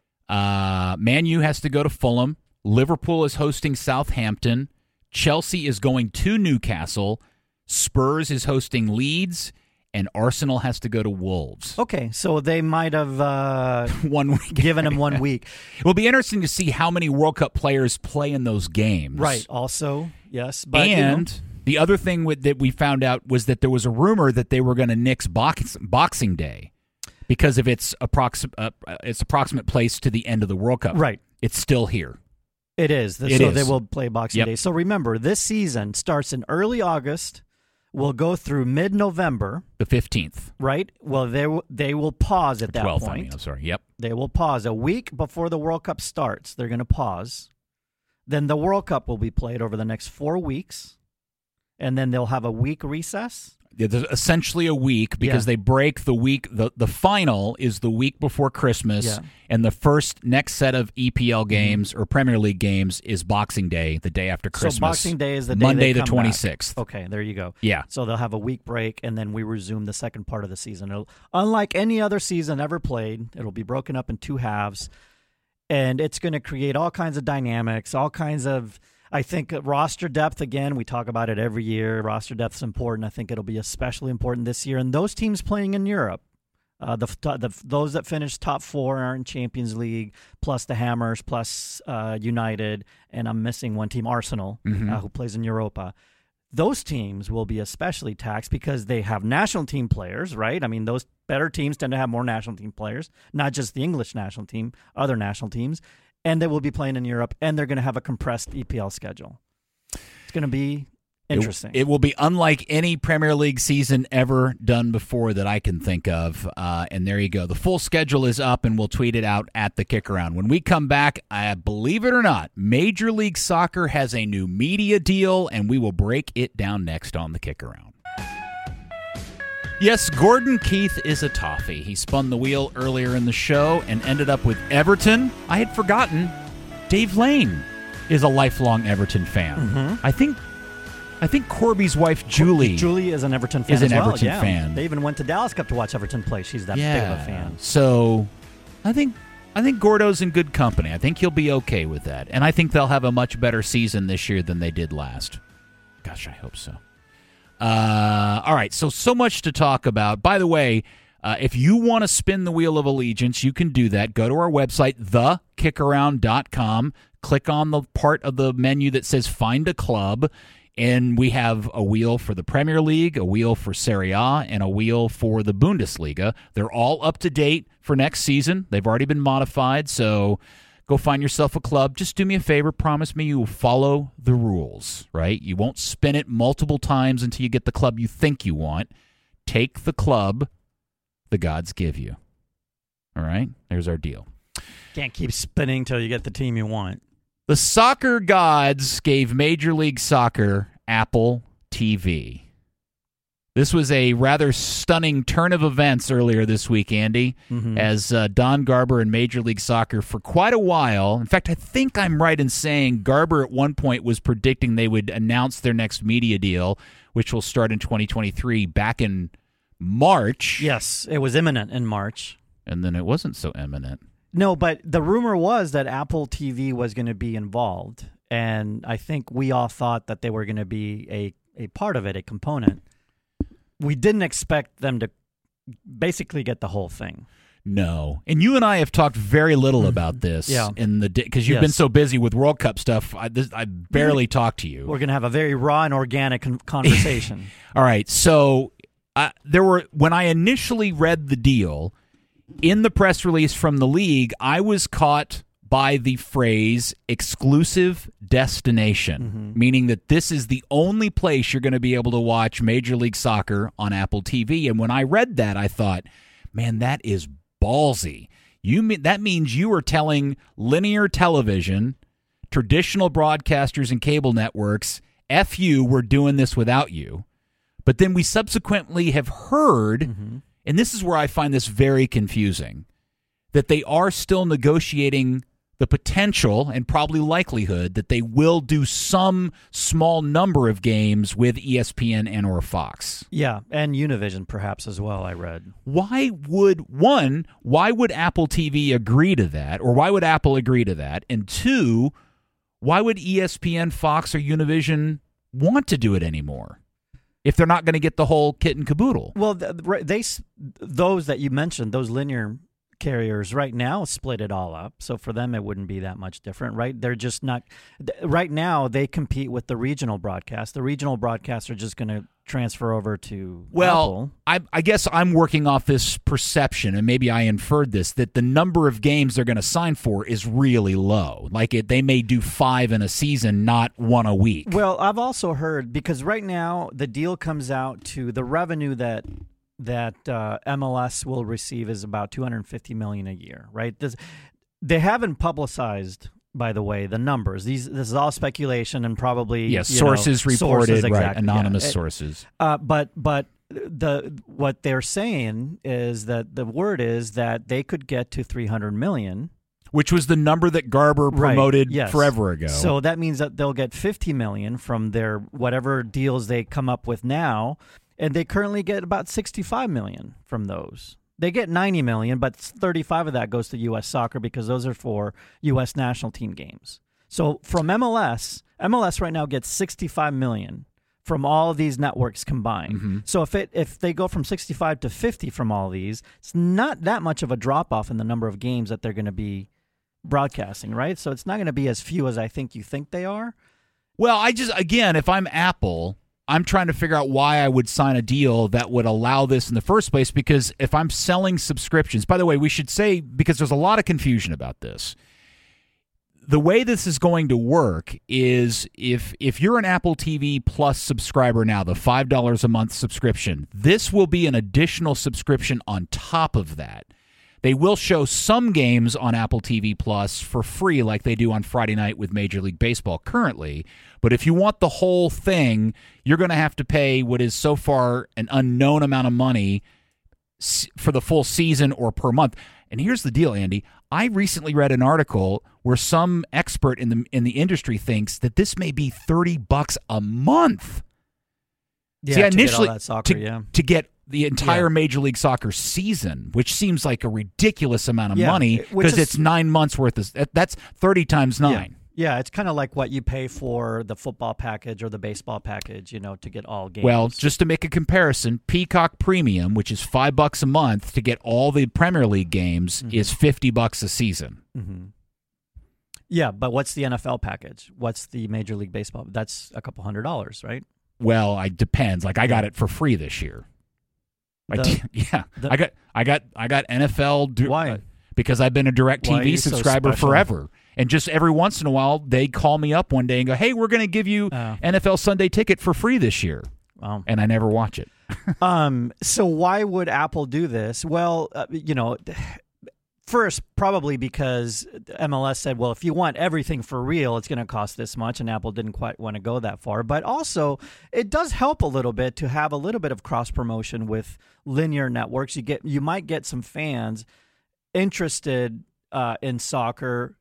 Man U has to go to Fulham. Liverpool is hosting Southampton. Chelsea is going to Newcastle. Spurs is hosting Leeds. And Arsenal has to go to Wolves. Okay, so they might have 1 week. Given them 1 week. It will be interesting to see how many World Cup players play in those games. Right, also, yes. But, the other thing that we found out was that there was a rumor that they were going to nix Boxing Day because of its approximate place to the end of the World Cup. Right. It's still here. It is. They will play Boxing Day. So remember, this season starts in early August. We'll go through mid-November. The 15th. Right? Well, they will pause at that 12th, point. I mean, I'm sorry. Yep. They will pause. A week before the World Cup starts, they're going to pause. Then the World Cup will be played over the next 4 weeks. And then they'll have a week recess. There's essentially a week because they break the week. The final is the week before Christmas, and the next set of EPL games or Premier League games is Boxing Day, the day after Christmas. So Boxing Day is the day Monday they the come 26th. back. Okay, there you go. Yeah. So they'll have a week break, and then we resume the second part of the season. Unlike any other season ever played, it'll be broken up in 2 halves, and it's going to create all kinds of dynamics, all kinds of. I think roster depth, again, we talk about it every year. Roster depth is important. I think it'll be especially important this year. And those teams playing in Europe, those that finish top 4 are in Champions League, plus the Hammers, plus United, and I'm missing one team, Arsenal, who plays in Europa. Those teams will be especially taxed because they have national team players, right? I mean, those better teams tend to have more national team players, not just the English national team, other national teams. And they will be playing in Europe, and they're going to have a compressed EPL schedule. It's going to be interesting. It will be unlike any Premier League season ever done before that I can think of. And there you go. The full schedule is up, and we'll tweet it out at the Kick Around. When we come back, believe it or not, Major League Soccer has a new media deal, and we will break it down next on the Kick Around. Yes, Gordon Keith is a toffee. He spun the wheel earlier in the show and ended up with Everton. I had forgotten Dave Lane is a lifelong Everton fan. I think Corby's wife Julie is an Everton fan. Fan. They even went to Dallas Cup to watch Everton play. She's that big of a fan. So I think Gordo's in good company. I think he'll be okay with that. And I think they'll have a much better season this year than they did last. Gosh, I hope so. All right, so much to talk about. By the way, if you want to spin the wheel of allegiance, you can do that. Go to our website, thekickaround.com. click on the part of the menu that says Find a Club, and we have a wheel for the Premier League, a wheel for Serie A, and a wheel for the Bundesliga. They're all up to date for next season. They've already been modified, so go find yourself a club. Just do me a favor. Promise me you will follow the rules, right? You won't spin it multiple times until you get the club you think you want. Take the club the gods give you. All right? There's our deal. Can't keep spinning till you get the team you want. The soccer gods gave Major League Soccer Apple TV. This was a rather stunning turn of events earlier this week, Andy, as Don Garber and Major League Soccer for quite a while. In fact, I think I'm right in saying Garber at one point was predicting they would announce their next media deal, which will start in 2023, back in March. Yes, it was imminent in March. And then it wasn't so imminent. No, but the rumor was that Apple TV was going to be involved, and I think we all thought that they were going to be a part of it, a component. We didn't expect them to basically get the whole thing. No. And you and I have talked very little about this in the because you've been so busy with World Cup stuff. I barely talked to you. We're going to have a very raw and organic conversation. All right. So when I initially read the deal, in the press release from the league, I was caught by the phrase exclusive destination, meaning that this is the only place you're going to be able to watch Major League Soccer on Apple TV. And when I read that, I thought, man, that is ballsy. That means you are telling linear television, traditional broadcasters and cable networks, F you, we're doing this without you. But then we subsequently have heard, and this is where I find this very confusing, that they are still negotiating the potential and probably likelihood that they will do some small number of games with ESPN and or Fox. Yeah, and Univision perhaps as well, I read. Why would Apple TV agree to that, or why would Apple agree to that? And two, why would ESPN, Fox, or Univision want to do it anymore if they're not going to get the whole kit and caboodle? Well, those that you mentioned, those linear carriers right now split it all up, so for them it wouldn't be that much different, right? They're just not right now. They compete with the regional broadcast. The regional broadcasts are just going to transfer over to Apple. I guess I'm working off this perception, and maybe I inferred this, that the number of games they're going to sign for is really low. Like they may do 5 in a season, not 1 a week. Well, I've also heard, because right now the deal comes out to the revenue that MLS will receive is about $250 million a year, right? They haven't publicized, by the way, the numbers. This is all speculation and probably sources reported, exactly, right? Anonymous sources. But what they're saying is that the word is that they could get to $300 million, which was the number that Garber promoted forever ago. So that means that they'll get $50 million from their whatever deals they come up with now. And they currently get about $65 million from those. They get $90 million, but 35 of that goes to U.S. Soccer because those are for U.S. national team games. So from MLS right now gets $65 million from all of these networks combined. So if they go from 65 to 50 from all these, it's not that much of a drop-off in the number of games that they're going to be broadcasting, right? So it's not going to be as few as I think you think they are. Well, if I'm Apple, I'm trying to figure out why I would sign a deal that would allow this in the first place, because if I'm selling subscriptions, by the way, we should say, because there's a lot of confusion about this, the way this is going to work is if you're an Apple TV Plus subscriber now, the $5 a month subscription, this will be an additional subscription on top of that. They will show some games on Apple TV Plus for free like they do on Friday night with Major League Baseball currently. But if you want the whole thing, you're going to have to pay what is so far an unknown amount of money for the full season or per month. And here's the deal, Andy. I recently read an article where some expert in the industry thinks that this may be $30 a month. Yeah, initially, to get all that soccer, to get the entire Major League Soccer season, which seems like a ridiculous amount of money because it's 9 months worth of. That's 30 times 9. Yeah, it's kind of like what you pay for the football package or the baseball package, to get all games. Well, just to make a comparison, Peacock Premium, which is $5 a month to get all the Premier League games, is $50 a season. Yeah, but what's the NFL package? What's the Major League Baseball? That's a couple $100, right? Well, it depends. Like I got it for free this year. I got NFL. Why? Because I've been a DirecTV so subscriber special? forever. And just every once in a while, they call me up one day and go, hey, we're going to give you NFL Sunday Ticket for free this year. Wow. And I never watch it. So why would Apple do this? Well, first, probably because MLS said, well, if you want everything for real, it's going to cost this much, and Apple didn't quite want to go that far. But also, it does help a little bit to have a little bit of cross-promotion with linear networks. You might get some fans interested in soccer,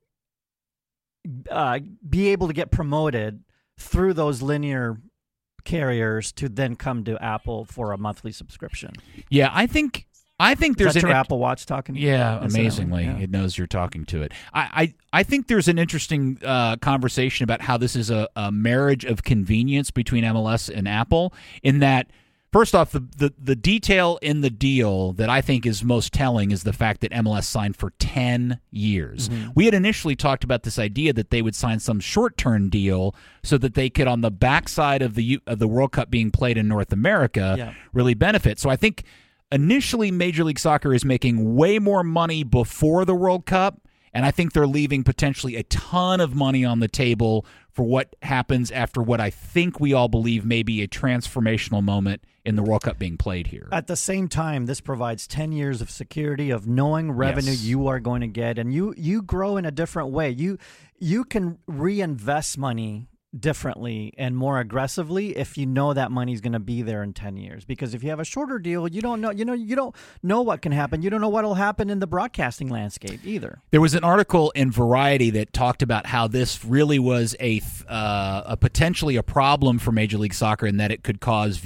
be able to get promoted through those linear carriers to then come to Apple for a monthly subscription. Yeah, I think there's your Apple Watch talking. Yeah, amazingly, it knows you're talking to it. I think there's an interesting conversation about how this is a marriage of convenience between MLS and Apple. In that, first off, the detail in the deal that I think is most telling is the fact that MLS signed for 10 years. Mm-hmm. We had initially talked about this idea that they would sign some short-term deal so that they could, on the backside of the World Cup being played in North America, really benefit. So I think initially Major League Soccer is making way more money before the World Cup, and I think they're leaving potentially a ton of money on the table for what happens after what I think we all believe may be a transformational moment in the World Cup being played here. At the same time, this provides 10 years of security of knowing revenue you are going to get, and you grow in a different way. You can reinvest money differently and more aggressively if you know that money's going to be there in 10 years. Because if you have a shorter deal, you don't know what can happen. You don't know what will happen in the broadcasting landscape either. There was an article in Variety that talked about how this really was a potentially a problem for Major League Soccer in that it could cause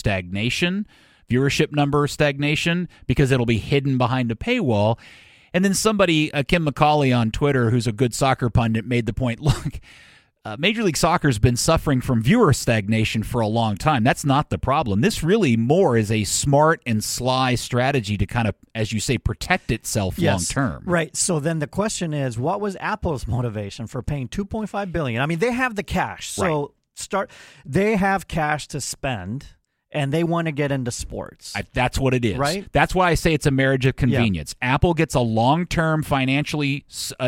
viewership number stagnation, because it'll be hidden behind a paywall. And then somebody, Kim McCauley on Twitter, who's a good soccer pundit, made the point, look, Major League Soccer has been suffering from viewer stagnation for a long time. That's not the problem. This really more is a smart and sly strategy to kind of, as you say, protect itself long term. Right. So then the question is, what was Apple's motivation for paying $2.5 billion? I mean, they have the cash. So they have cash to spend, and they want to get into sports. That's what it is. Right? That's why I say it's a marriage of convenience. Yeah. Apple gets a long-term financially,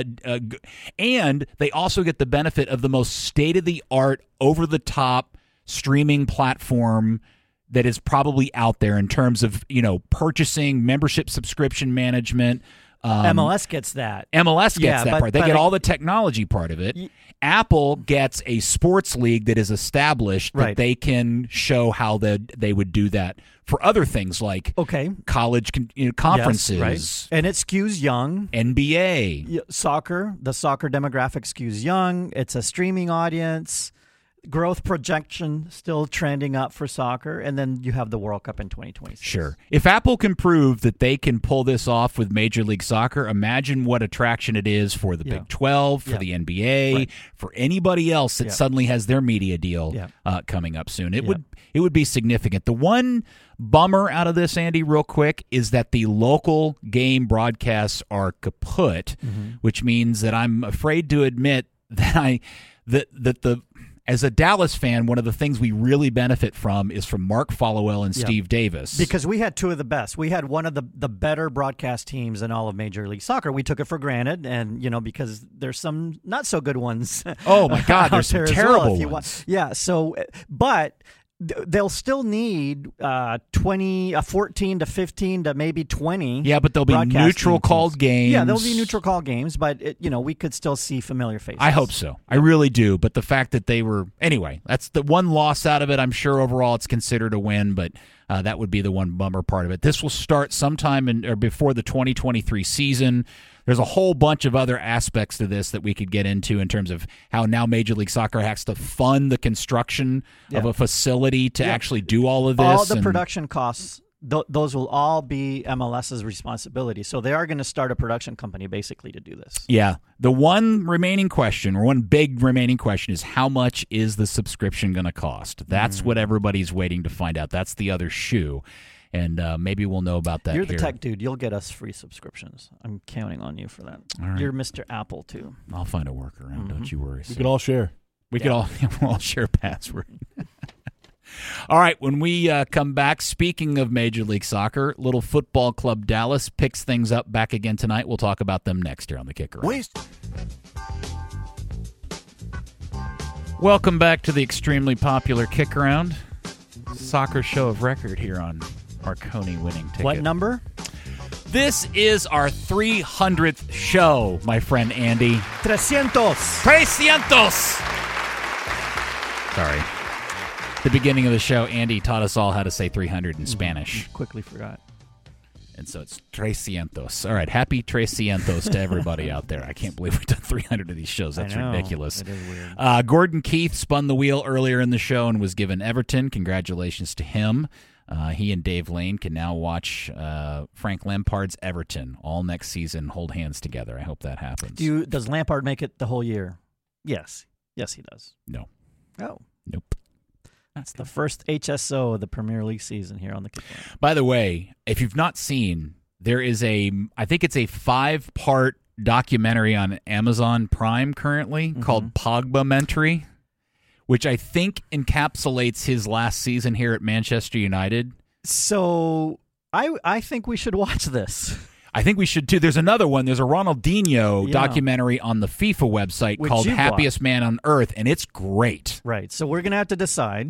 and they also get the benefit of the most state-of-the-art, over-the-top streaming platform that is probably out there in terms of, purchasing, membership subscription management. MLS gets that. MLS gets that part. They get all the technology part of it. Apple gets a sports league that is established that they can show how they would do that for other things like college conferences. Yes, right. And it skews young. NBA. Soccer. The soccer demographic skews young. It's a streaming audience. Growth projection still trending up for soccer, and then you have the World Cup in 2026. Sure. If Apple can prove that they can pull this off with Major League Soccer, imagine what attraction it is for the Big 12, for the NBA, for anybody else that suddenly has their media deal coming up soon. It would be significant. The one bummer out of this, Andy, real quick, is that the local game broadcasts are kaput, which means that I'm afraid to admit that as a Dallas fan, one of the things we really benefit from is from Mark Followell and Steve Davis. Because we had two of the best. We had one of the better broadcast teams in all of Major League Soccer. We took it for granted, and because there's some not so good ones. Oh my God, there's some terrible ones. But they'll still need 14 to 15 to maybe 20. Yeah, but they'll be neutral called games. Yeah, they'll be neutral called games, but we could still see familiar faces. I hope so. I really do. But the fact that they were anyway, that's the one loss out of it. I'm sure overall it's considered a win, but that would be the one bummer part of it. This will start sometime before the 2023 season. There's a whole bunch of other aspects to this that we could get into in terms of how now Major League Soccer has to fund the construction of a facility to actually do all of this. All the production costs, those will all be MLS's responsibility. So they are going to start a production company basically to do this. Yeah. The one big remaining question is how much is the subscription going to cost? That's what everybody's waiting to find out. That's the other shoe. And maybe we'll know about that. You're the here. tech dude. You'll get us free subscriptions. I'm counting on you for that. All right. You're Mr. Apple, too. I'll find a workaround. Don't you worry. We could all share. We could all we'll all share a password. All right, when we come back, speaking of Major League Soccer, Little Football Club Dallas picks things up back again tonight. We'll talk about them next here on the Kick Around. Welcome back to the extremely popular Kick Around, soccer show of record here on Marconi Winning Ticket. What number? This is our 300th show, my friend Andy. 300. 300! Sorry. The beginning of the show, Andy taught us all how to say 300 in Spanish. Quickly forgot. And so it's 300. All right, happy 300 to everybody out there. I can't believe we've done 300 of these shows. That's I know. ridiculous. It is weird. Gordon Keith spun the wheel earlier in the show and was given Everton. Congratulations to him. He and Dave Lane can now watch Frank Lampard's Everton all next season, hold hands together. I hope that happens. Does Lampard make it the whole year? Yes. Yes, he does. No. Oh. Nope. That's the first HSO of the Premier League season here on the Kick Around. By the way, if you've not seen, there is I think it's a 5-part documentary on Amazon Prime currently called Pogba-mentary, which I think encapsulates his last season here at Manchester United. So I think we should watch this. I think we should too. There's another one. There's a Ronaldinho documentary on the FIFA website called Happiest Man on Earth, and it's great. Right. So we're going to have to decide.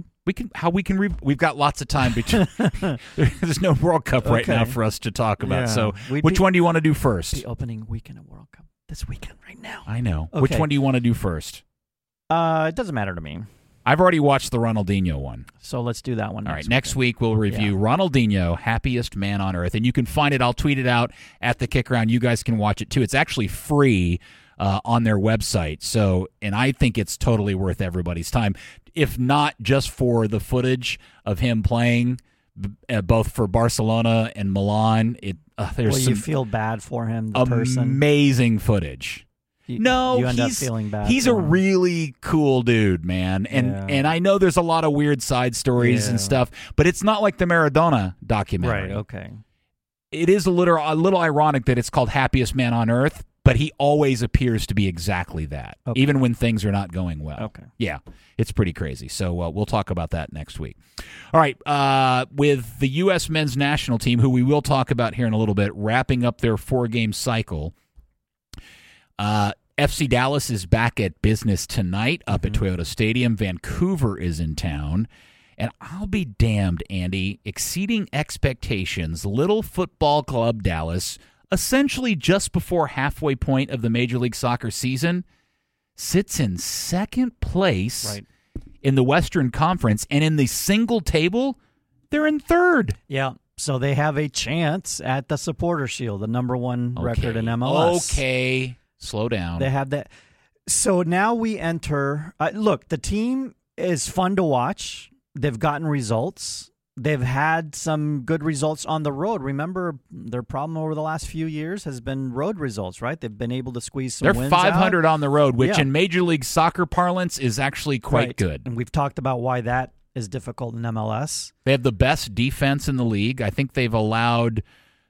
We've got lots of time between. There's no World Cup right now for us to talk about. Yeah. So which one do you want to do first? The opening weekend of World Cup this weekend right now. I know. Okay. Which one do you want to do first? It doesn't matter to me. I've already watched the Ronaldinho one. So let's do that one. All right, next week we'll review Ronaldinho, Happiest Man on Earth, and you can find it. I'll tweet it out at the Kick Around. You guys can watch it too. It's actually free on their website. So, and I think it's totally worth everybody's time, if not just for the footage of him playing both for Barcelona and Milan. There's you feel bad for him, the person. Amazing footage. You end up feeling bad. He's a really cool dude, man. And I know there's a lot of weird side stories and stuff, but it's not like the Maradona documentary. Right, okay. It is a little ironic that it's called Happiest Man on Earth, but he always appears to be exactly that, even when things are not going well. Okay. Yeah, it's pretty crazy. So we'll talk about that next week. All right, with the U.S. men's national team, who we will talk about here in a little bit, wrapping up their 4-game cycle, FC Dallas is back at business tonight up at Toyota Stadium. Vancouver is in town. And I'll be damned, Andy, exceeding expectations, Little Football Club Dallas, essentially just before halfway point of the Major League Soccer season, sits in second place in the Western Conference. And in the single table, they're in third. Yeah. So they have a chance at the Supporter Shield, the number one record in MLS. Okay. Slow down. They have that. So now we enter. Look, the team is fun to watch. They've gotten results. They've had some good results on the road. Remember, their problem over the last few years has been road results, right? They've been able to squeeze some wins out. They're 500 on the road, which in Major League Soccer parlance is actually quite good. And we've talked about why that is difficult in MLS. They have the best defense in the league. I think they've allowed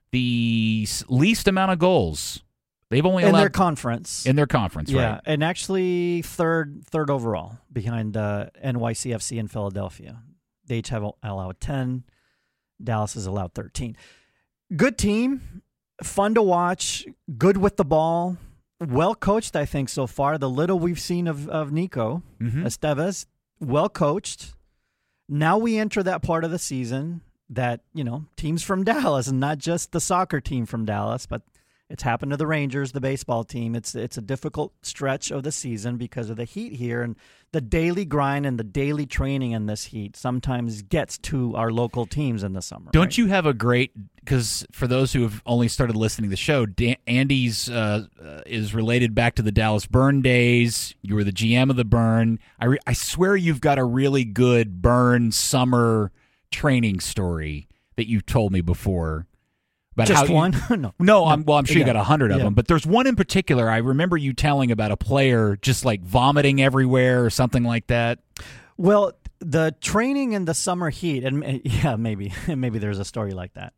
the least amount of goals. They've only allowed their conference. In their conference, right? And actually third overall behind NYCFC and Philadelphia. They each have allowed 10. Dallas has allowed 13. Good team, fun to watch, good with the ball, well coached, I think, so far. The little we've seen of Nico Estevez, well coached. Now we enter that part of the season that, teams from Dallas, and not just the soccer team from Dallas, but it's happened to the Rangers, the baseball team. It's a difficult stretch of the season because of the heat here, and the daily grind and the daily training in this heat sometimes gets to our local teams in the summer. Don't you have a great, because for those who have only started listening to the show, Andy's is related back to the Dallas Burn days. You were the GM of the Burn. I swear you've got a really good Burn summer training story that you told me before. Just one? No, I'm sure you got 100 of them, but there's one in particular I remember you telling about a player just like vomiting everywhere or something like that. Well, the training in the summer heat, and yeah, maybe there's a story like that.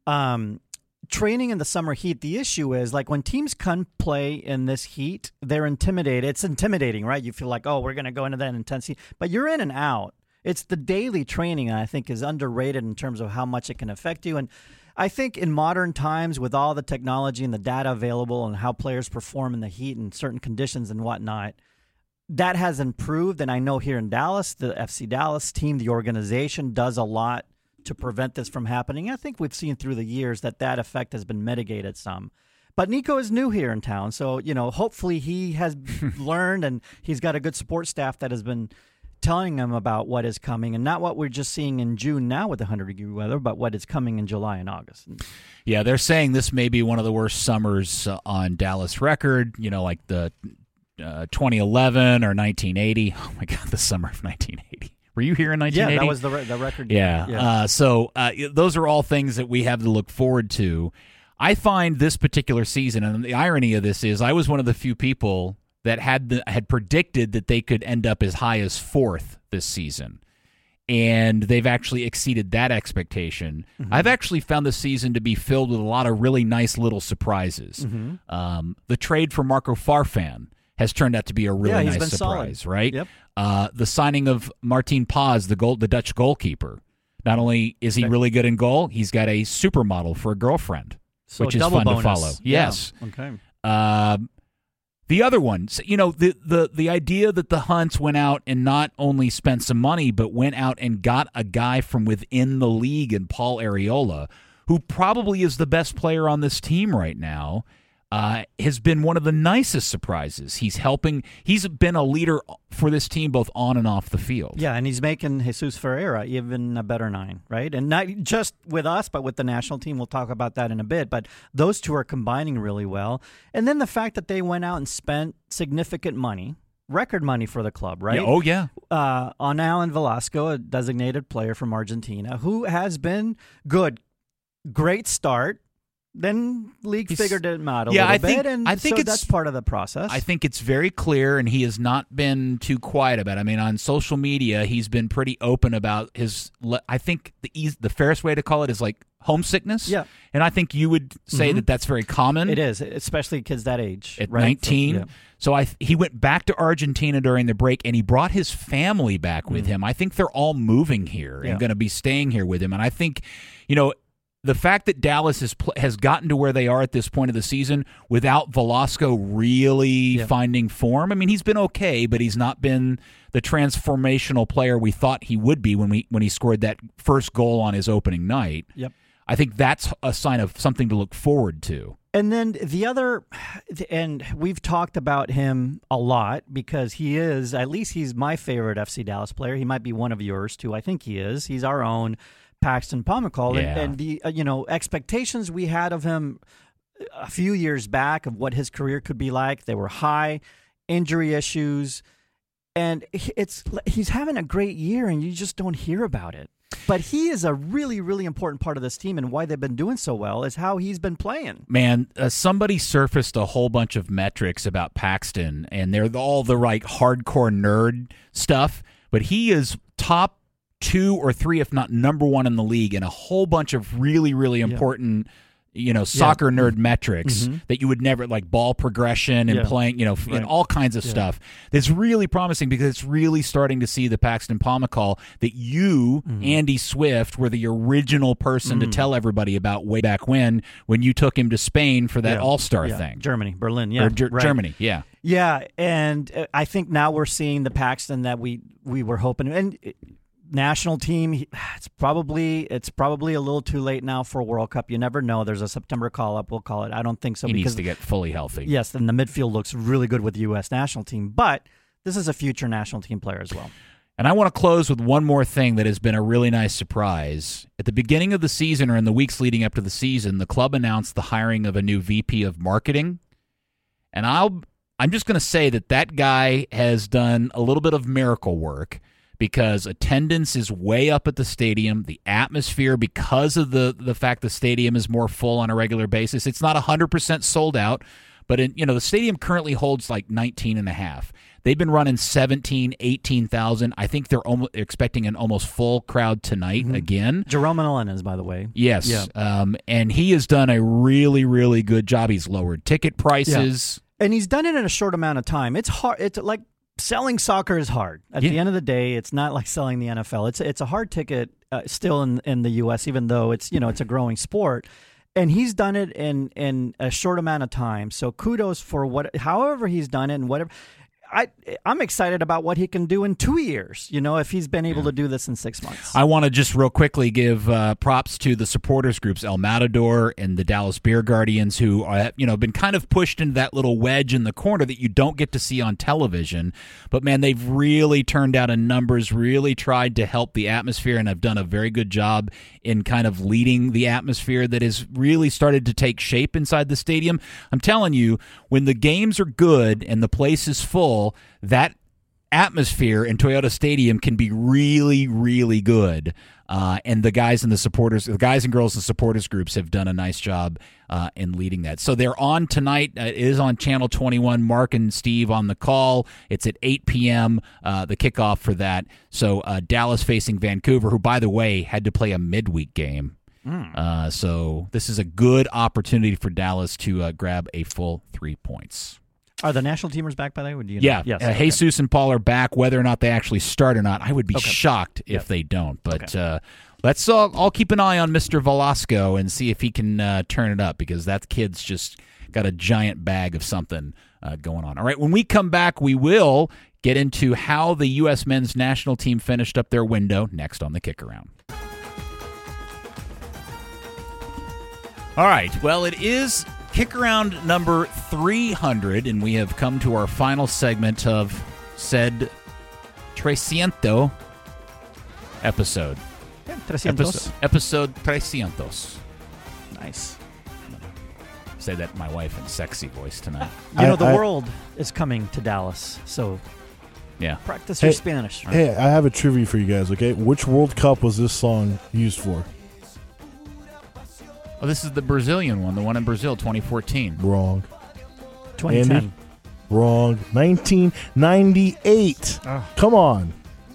Training in the summer heat, the issue is like when teams can play in this heat, they're intimidated. It's intimidating, right? You feel like, oh, we're going to go into that intensity, but you're in and out. It's the daily training I think is underrated in terms of how much it can affect you. And I think in modern times with all the technology and the data available and how players perform in the heat and certain conditions and whatnot, that has improved. And I know here in Dallas, the FC Dallas team, the organization does a lot to prevent this from happening. I think we've seen through the years that effect has been mitigated some. But Nico is new here in town, so hopefully he has learned and he's got a good support staff that has been telling him about what is coming, and not what we're just seeing in June now with the 100-degree weather, but what is coming in July and August. Yeah, they're saying this may be one of the worst summers on Dallas record, like the 2011 or 1980. Oh, my God, the summer of 1980. Were you here in 1980? Yeah, that was the record. Yeah. So those are all things that we have to look forward to. I find this particular season, and the irony of this is I was one of the few people that had predicted that they could end up as high as 4th this season. And they've actually exceeded that expectation. Mm-hmm. I've actually found this season to be filled with a lot of really nice little surprises. Mm-hmm. The trade for Marco Farfan has turned out to be a really nice surprise, solid. Right? Yep. The signing of Martin Paz, the Dutch goalkeeper. Not only is he really good in goal, he's got a supermodel for a girlfriend, which is fun bonus. To follow. Yes. Yeah. Okay. The other ones, the idea that the Hunts went out and not only spent some money, but went out and got a guy from within the league in Paul Arriola, who probably is the best player on this team right now, has been one of the nicest surprises. He's been a leader for this team both on and off the field. Yeah, and he's making Jesus Ferreira even a better 9, right? And not just with us, but with the national team. We'll talk about that in a bit. But those two are combining really well. And then the fact that they went out and spent significant money, record money for the club, right? Yeah, oh, yeah. On Alan Velasco, a designated player from Argentina, who has been good. Great start. Then league figured him out a little bit, and I think that's part of the process. I think it's very clear, and he has not been too quiet about it. I mean, on social media, he's been pretty open about his. I think the fairest way to call it is like homesickness. Yeah, and I think you would say that that's very common. It is, especially kids that age at right? 19. So he went back to Argentina during the break, and he brought his family back with him. I think they're all moving here and going to be staying here with him, and I think the fact that Dallas has gotten to where they are at this point of the season without Velasco really finding form. I mean, he's been okay, but he's not been the transformational player we thought he would be when he scored that first goal on his opening night. Yep. I think that's a sign of something to look forward to. And then the other, and we've talked about him a lot because he's my favorite FC Dallas player. He might be one of yours too. I think he is. He's our own Paxton Pomykal, and the expectations we had of him a few years back of what his career could be like, they were high, injury issues, and he's having a great year, and you just don't hear about it. But he is a really, really important part of this team, and why they've been doing so well is how he's been playing. Man, somebody surfaced a whole bunch of metrics about Paxton, and they're all the right hardcore nerd stuff, but he is top 2 or 3, if not number 1 in the league, in a whole bunch of really, really important, soccer nerd metrics that you would never, like ball progression and playing, and all kinds of stuff. That's really promising because it's really starting to see the Paxton Pomykal that you, Andy Swift, were the original person to tell everybody about way back when you took him to Spain for that All-Star thing. Germany, Berlin, Or Germany, yeah. Yeah, and I think now we're seeing the Paxton that we were hoping, and national team, it's probably a little too late now for a World Cup. You never know. There's a September call-up, we'll call it. I don't think so. He needs to get fully healthy. Yes, and the midfield looks really good with the U.S. national team. But this is a future national team player as well. And I want to close with one more thing that has been a really nice surprise. At the beginning of the season or in the weeks leading up to the season, the club announced the hiring of a new VP of marketing. And I'm just going to say that guy has done a little bit of miracle work, because attendance is way up at the stadium. The atmosphere, because of the fact the stadium is more full on a regular basis, it's not 100% sold out, but the stadium currently holds like 19.5. They've been running 17, 18,000. I think they're expecting an almost full crowd tonight again. Jerome Melendez, by the way. Yes. Yeah. And he has done a really, really good job. He's lowered ticket prices. Yeah. And he's done it in a short amount of time. It's hard. It's like selling soccer is hard. At the end of the day, it's not like selling the NFL. It's a hard ticket still in the U.S., even though it's a growing sport. And he's done it in a short amount of time. So kudos for however he's done it and whatever. I'm excited about what he can do in 2 years, if he's been able to do this in 6 months. I want to just real quickly give props to the supporters groups, El Matador and the Dallas Beer Guardians, who are, been kind of pushed into that little wedge in the corner that you don't get to see on television. But, man, they've really turned out in numbers, really tried to help the atmosphere, and have done a very good job in kind of leading the atmosphere that has really started to take shape inside the stadium. I'm telling you, when the games are good and the place is full, that atmosphere in Toyota Stadium can be really, really good. And the guys and girls in the supporters groups have done a nice job in leading that. So they're on tonight. It is on Channel 21. Mark and Steve on the call. It's at 8 p.m., the kickoff for that. So Dallas facing Vancouver, who, by the way, had to play a midweek game. So this is a good opportunity for Dallas to grab a full 3 points. Are the national teamers back by the way? Yeah. Yes. Jesus and Paul are back. Whether or not they actually start or not, I would be shocked if they don't. But let's I'll keep an eye on Mr. Velasco and see if he can turn it up, because that kid's just got a giant bag of something going on. All right, when we come back, we will get into how the U.S. men's national team finished up their window next on the Kick Around. All right, well, it is Kick Around number 300, and we have come to our final segment of said 300 episode. 300. Episode 300. Nice. Say that to my wife in sexy voice tonight. The world is coming to Dallas, so practice your Spanish. Hey, I have a trivia for you guys, okay? Which World Cup was this song used for? Oh, this is the Brazilian one, the one in Brazil, 2014. Wrong. 2010. Andy? Wrong. 1998. Oh. Come on.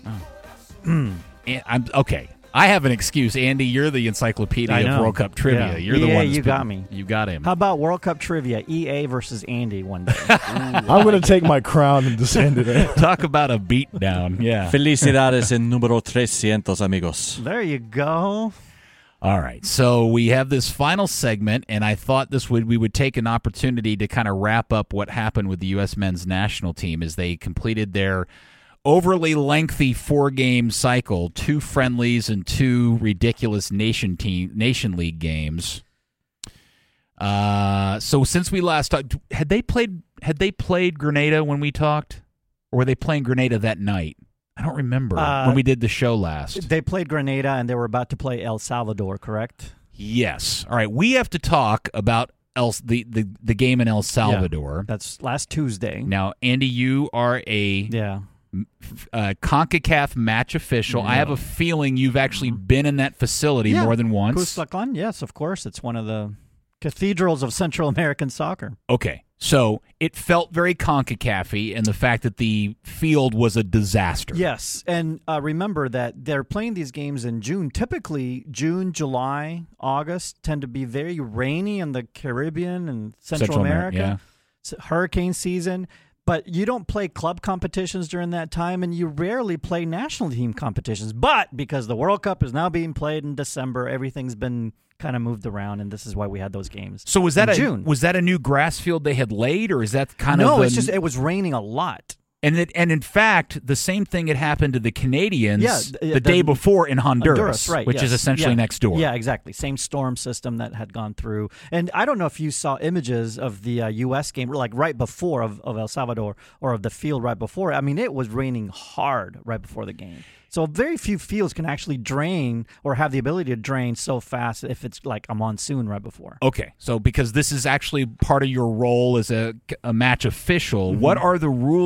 I'm okay. I have an excuse, Andy. You're the encyclopedia of World Cup trivia. Yeah. You're the one. You got me. You got him. How about World Cup trivia? EA versus Andy one day. I'm going to take my crown and descend it. Talk about a beatdown. Yeah. Felicidades en número 300, amigos. There you go. All right, so we have this final segment, and I thought we would take an opportunity to kind of wrap up what happened with the U.S. men's national team as they completed their overly lengthy 4-game cycle, 2 friendlies and 2 ridiculous Nation League games. So since we last talked, had they played Grenada when we talked, or were they playing Grenada that night? I don't remember when we did the show last. They played Grenada, and they were about to play El Salvador, correct? Yes. All right. We have to talk about the game in El Salvador. Yeah, that's last Tuesday. Now, Andy, you are a CONCACAF match official. Yeah. I have a feeling you've actually been in that facility more than once. Cuscatlán, yes, of course. It's one of the cathedrals of Central American soccer. Okay. So it felt very CONCACAF-y, and the fact that the field was a disaster. Yes, and remember that they're playing these games in June. Typically, June, July, August tend to be very rainy in the Caribbean and Central America. Yeah. It's hurricane season, but you don't play club competitions during that time, and you rarely play national team competitions. But because the World Cup is now being played in December, everything's been kind of moved around, and this is why we had those games. So was that June. Was that a new grass field they had laid, or is that kind of? No, it's just it was raining a lot. And in fact, the same thing had happened to the Canadians the day before in Honduras, right, which is essentially next door. Yeah, exactly. Same storm system that had gone through. And I don't know if you saw images of the U.S. game, like right before of El Salvador, or of the field right before. I mean, it was raining hard right before the game. So very few fields can actually drain or have the ability to drain so fast if it's like a monsoon right before. Okay, so because this is actually part of your role as a match official, what are the rules around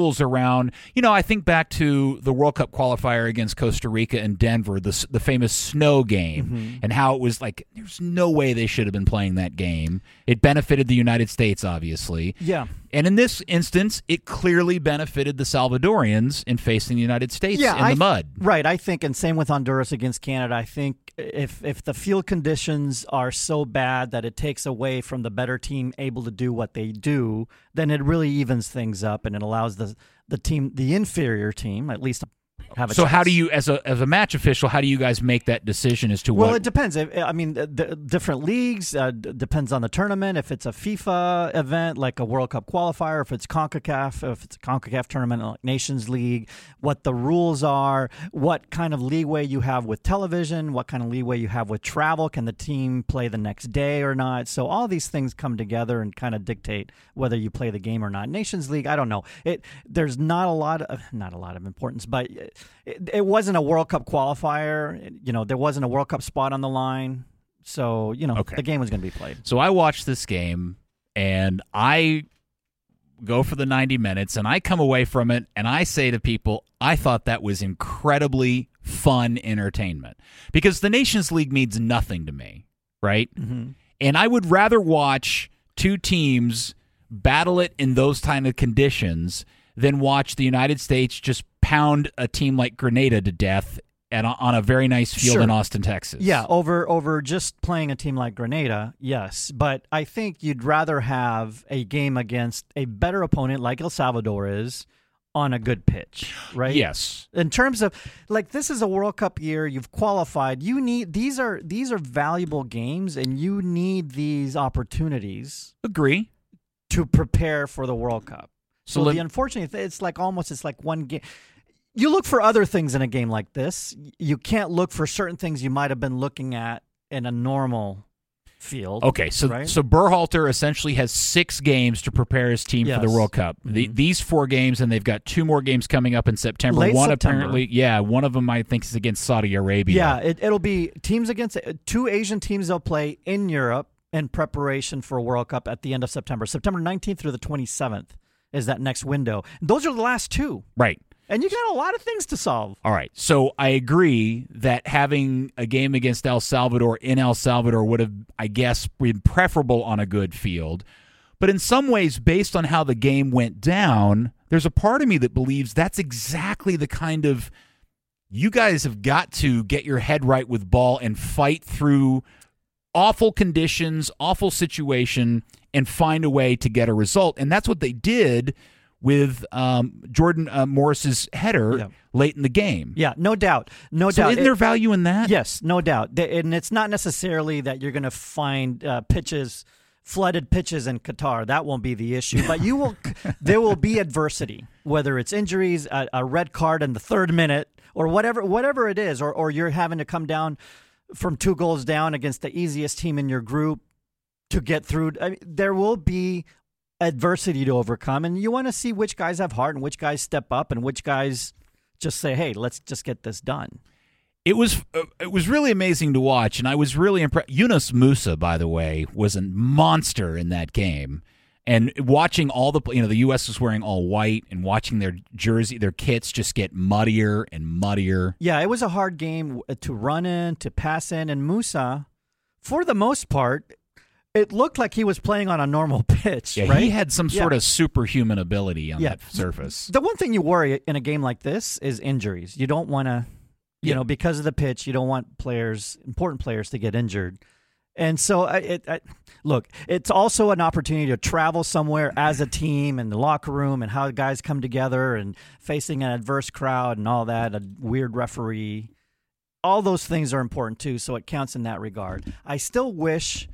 around. I think back to the World Cup qualifier against Costa Rica in Denver, the famous snow game, and how it was like there's no way they should have been playing that game. It benefited the United States, obviously. Yeah. And in this instance, it clearly benefited the Salvadorians in facing the United States in the mud. Right, I think, and same with Honduras against Canada. I think if the field conditions are so bad that it takes away from the better team able to do what they do, then it really evens things up and it allows the inferior team, at least have a so chance. How do you, as a match official, how do you guys make that decision as to what? Well, it depends. I mean, the different leagues depends on the tournament. If it's a FIFA event like a World Cup qualifier, if it's a CONCACAF tournament like Nations League, what the rules are, what kind of leeway you have with television, what kind of leeway you have with travel. Can the team play the next day or not? So all these things come together and kind of dictate whether you play the game or not. Nations League, I don't know. There's not a lot of importance, but it wasn't a World Cup qualifier. There wasn't a World Cup spot on the line. So, the game was going to be played. So I watched this game, and I go for the 90 minutes, and I come away from it, and I say to people, I thought that was incredibly fun entertainment. Because the Nations League means nothing to me, right? Mm-hmm. And I would rather watch two teams battle it in those kind of conditions than watch the United States just pound a team like Grenada to death on a very nice field in Austin, Texas. Yeah, over just playing a team like Grenada, yes. But I think you'd rather have a game against a better opponent like El Salvador is on a good pitch, right? Yes. In terms of, this is a World Cup year, you've qualified. You need these are valuable games, and you need these opportunities. Agree. To prepare for the World Cup. So the unfortunate thing, it's like one game. You look for other things in a game like this. You can't look for certain things you might have been looking at in a normal field. Okay, so right? So Berhalter essentially has 6 games to prepare his team for the World Cup. Mm-hmm. These 4 games, and they've got 2 more games coming up in September. Late September. Apparently, one of them I think is against Saudi Arabia. Yeah, it'll be teams against 2 Asian teams they'll play in Europe in preparation for a World Cup at the end of September. September 19th through the 27th is that next window. Those are the last 2. Right. And you got a lot of things to solve. All right. So I agree that having a game against El Salvador in El Salvador would have, I guess, been preferable on a good field. But in some ways, based on how the game went down, there's a part of me that believes that's exactly the kind of, you guys have got to get your head right with ball and fight through awful conditions, awful situation, and find a way to get a result. And that's what they did with Jordan Morris's header late in the game. Yeah, no doubt. No doubt. So isn't there value in that? Yes, no doubt. And it's not necessarily that you're going to find flooded pitches in Qatar. That won't be the issue. But there will be adversity, whether it's injuries, a red card in the 3rd minute, or whatever it is, or you're having to come down from 2 goals down against the easiest team in your group to get through. I mean, there will be adversity to overcome, and you want to see which guys have heart and which guys step up and which guys just say, hey, let's just get this done. It was really amazing to watch, and I was really impressed. Yunus Musa, by the way, was a monster in that game. And watching all the U.S. was wearing all white, and watching their kits just get muddier and muddier. Yeah, it was a hard game to run in, to pass in, and Musa, for the most part, it looked like he was playing on a normal pitch. Yeah, right? He had some sort of superhuman ability on that surface. The one thing you worry in a game like this is injuries. You don't want to, because of the pitch, you don't want important players to get injured. And so, look, it's also an opportunity to travel somewhere as a team in the locker room and how guys come together and facing an adverse crowd and all that, a weird referee. All those things are important, too, so it counts in that regard. I still wish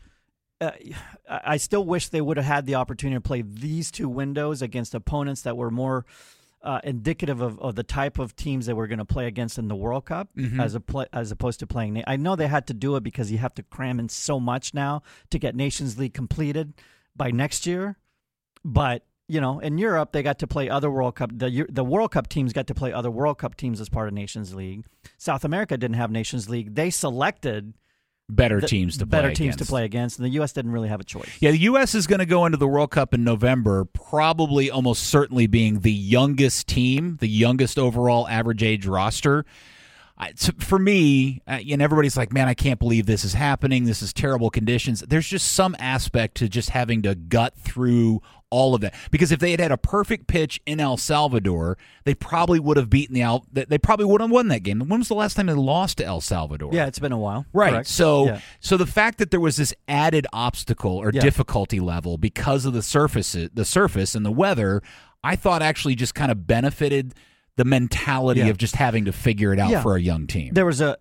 they would have had the opportunity to play these 2 windows against opponents that were more indicative of the type of teams that we're going to play against in the World Cup, as opposed to playing. I know they had to do it because you have to cram in so much now to get Nations League completed by next year. But in Europe, they got to play other World Cup. The World Cup teams got to play other World Cup teams as part of Nations League. South America didn't have Nations League. They selected better teams to play against, and the U.S. didn't really have a choice. Yeah, the U.S. is going to go into the World Cup in November, probably almost certainly being the youngest team, the youngest overall average age roster. For me, and everybody's like, man, I can't believe this is happening. This is terrible conditions. There's just some aspect to just having to gut through all of that. Because if they had had a perfect pitch in El Salvador, they probably would have beaten they probably would have won that game. When was the last time they lost to El Salvador? Yeah, it's been a while. Right. Correct. So the fact that there was this added obstacle or difficulty level because of the surface and the weather, I thought actually just kind of benefited the mentality of just having to figure it out for a young team. There was a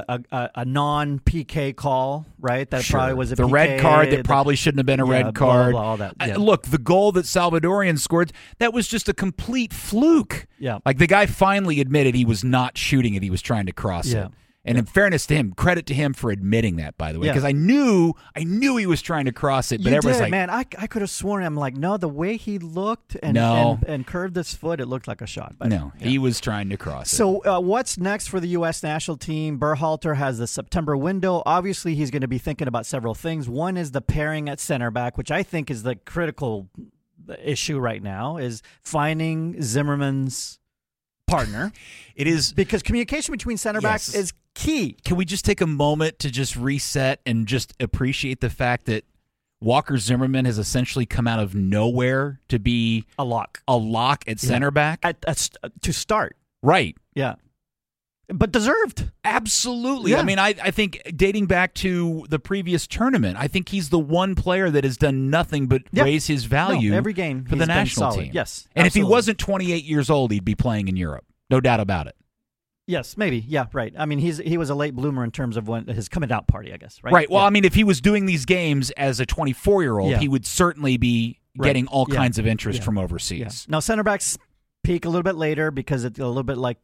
non-PK call, right? That probably was a the PK, red card that probably shouldn't have been a red card. All that. Yeah. Look, the goal that Salvadorian scored, that was just a complete fluke. Yeah. Like the guy finally admitted he was not shooting it, he was trying to cross it. And in fairness to him, credit to him for admitting that, by the way, because I knew he was trying to cross it. But everyone's like, man, I could have sworn. I'm like, no, the way he looked and curved his foot, it looked like a shot. But he was trying to cross it. So what's next for the U.S. national team? Berhalter has the September window. Obviously, he's going to be thinking about several things. One is the pairing at center back, which I think is the critical issue right now, is finding Zimmerman's partner. It is because communication between center backs is key. Can we just take a moment to just reset and just appreciate the fact that Walker Zimmerman has essentially come out of nowhere to be a lock at center back to start. Right. Yeah. But deserved. Absolutely. Yeah. I mean, I think dating back to the previous tournament, I think he's the one player that has done nothing but raise his value every game for the national team. Yes. And absolutely. if he wasn't 28 years old, he'd be playing in Europe. No doubt about it. Yes, maybe. Yeah, right. I mean, he was a late bloomer in terms of when his coming out party, I guess, right? Right. Well, I mean, if he was doing these games as a 24-year-old, he would certainly be getting all kinds of interest from overseas. Yeah. Now, center backs peak a little bit later because it's a little bit like,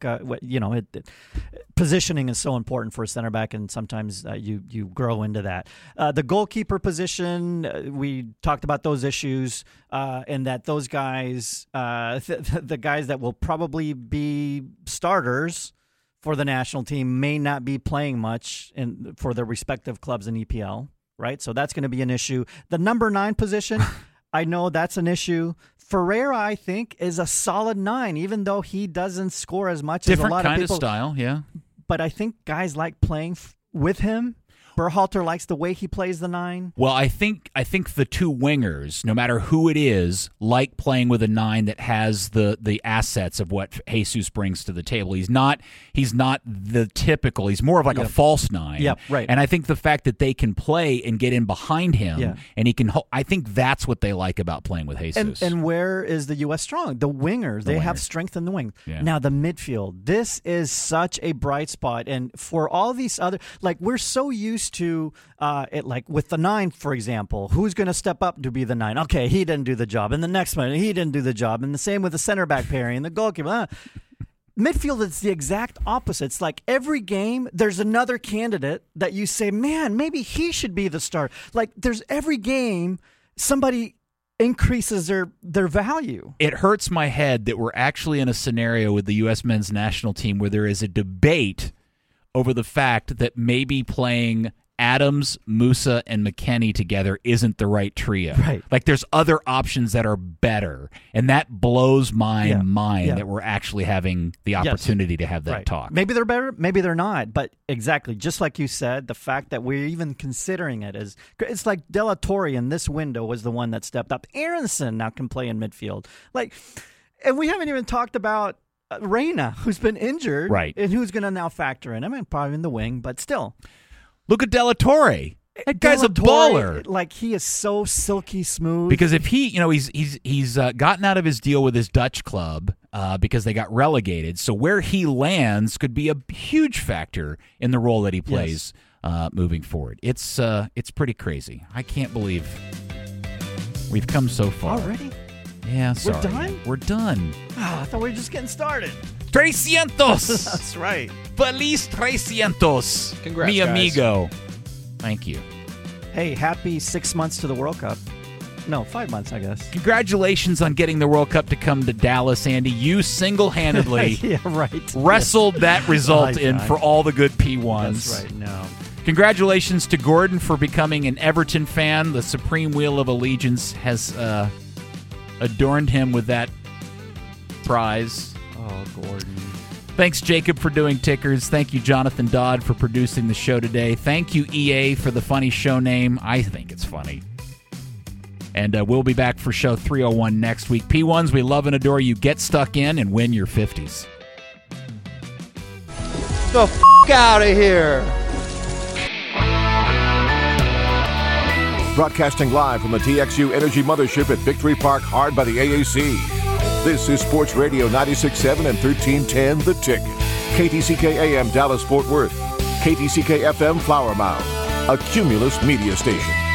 positioning is so important for a center back, and sometimes you grow into that. The goalkeeper position, we talked about those issues, and that those guys, the guys that will probably be starters for the national team may not be playing much for their respective clubs in EPL, right? So that's going to be an issue. The number 9 position, I know that's an issue. Ferreira, I think, is a solid 9, even though he doesn't score as much as a lot of people. Different kind of style, yeah. But I think guys like playing with him. Berhalter likes the way he plays the 9. Well, I think the two wingers, no matter who it is, like playing with a 9 that has the assets of what Jesus brings to the table. He's not the typical. He's more of like a false 9. Yeah, right. And I think the fact that they can play and get in behind him, and he can. I think that's what they like about playing with Jesus. And where is the U.S. strong? The wingers. They have strength in the wing. Yeah. Now the midfield. This is such a bright spot, and for all these other, like we're so used to it, like with the 9, for example, who's going to step up to be the 9? Okay, he didn't do the job, and the next one he didn't do the job, and the same with the center back pairing and the goalkeeper. Midfield, it's the exact opposite. It's like every game there's another candidate that you say, man, maybe he should be the starter. Like there's every game somebody increases their value. It hurts my head that we're actually in a scenario with the U.S. men's national team where there is a debate over the fact that maybe playing Adams, Musa, and McKennie together isn't the right trio. Right. Like there's other options that are better, and that blows my mind that we're actually having the opportunity to have that talk. Maybe they're better, maybe they're not, but exactly, just like you said, the fact that we're even considering it's like De La Torre in this window was the one that stepped up. Aronson now can play in midfield. And we haven't even talked about Reina, who's been injured, right, and who's going to now factor in. I mean, probably in the wing, but still. Look at De La Torre. That guy's a baller. Like he is so silky smooth. Because if he's gotten out of his deal with his Dutch club because they got relegated, so where he lands could be a huge factor in the role that he plays moving forward. It's pretty crazy. I can't believe we've come so far already. Yeah, sorry. We're done? We're done. Oh, I thought we were just getting started. 300! That's right. Feliz 300. Congrats, mi guys. amigo. Thank you. Hey, happy 6 months to the World Cup. No, 5 months, I guess. Congratulations on getting the World Cup to come to Dallas, Andy. You single-handedly wrestled that result in for all the good P1s. That's right, no. Congratulations to Gordon for becoming an Everton fan. The Supreme Wheel of Allegiance has adorned him with that prize. Oh, Gordon. Thanks, Jacob, for doing tickers. Thank you, Jonathan Dodd, for producing the show today. Thank you, EA, for the funny show name. I think it's funny. And we'll be back for show 301 next week. P1s, we love and adore you. Get stuck in and win your 50s. The f*** out of here. Broadcasting live from the TXU Energy Mothership at Victory Park, hard by the AAC. This is Sports Radio 96.7 and 1310 The Ticket. KTCK AM Dallas Fort Worth. KTCK FM Flower Mound. A Cumulus media station.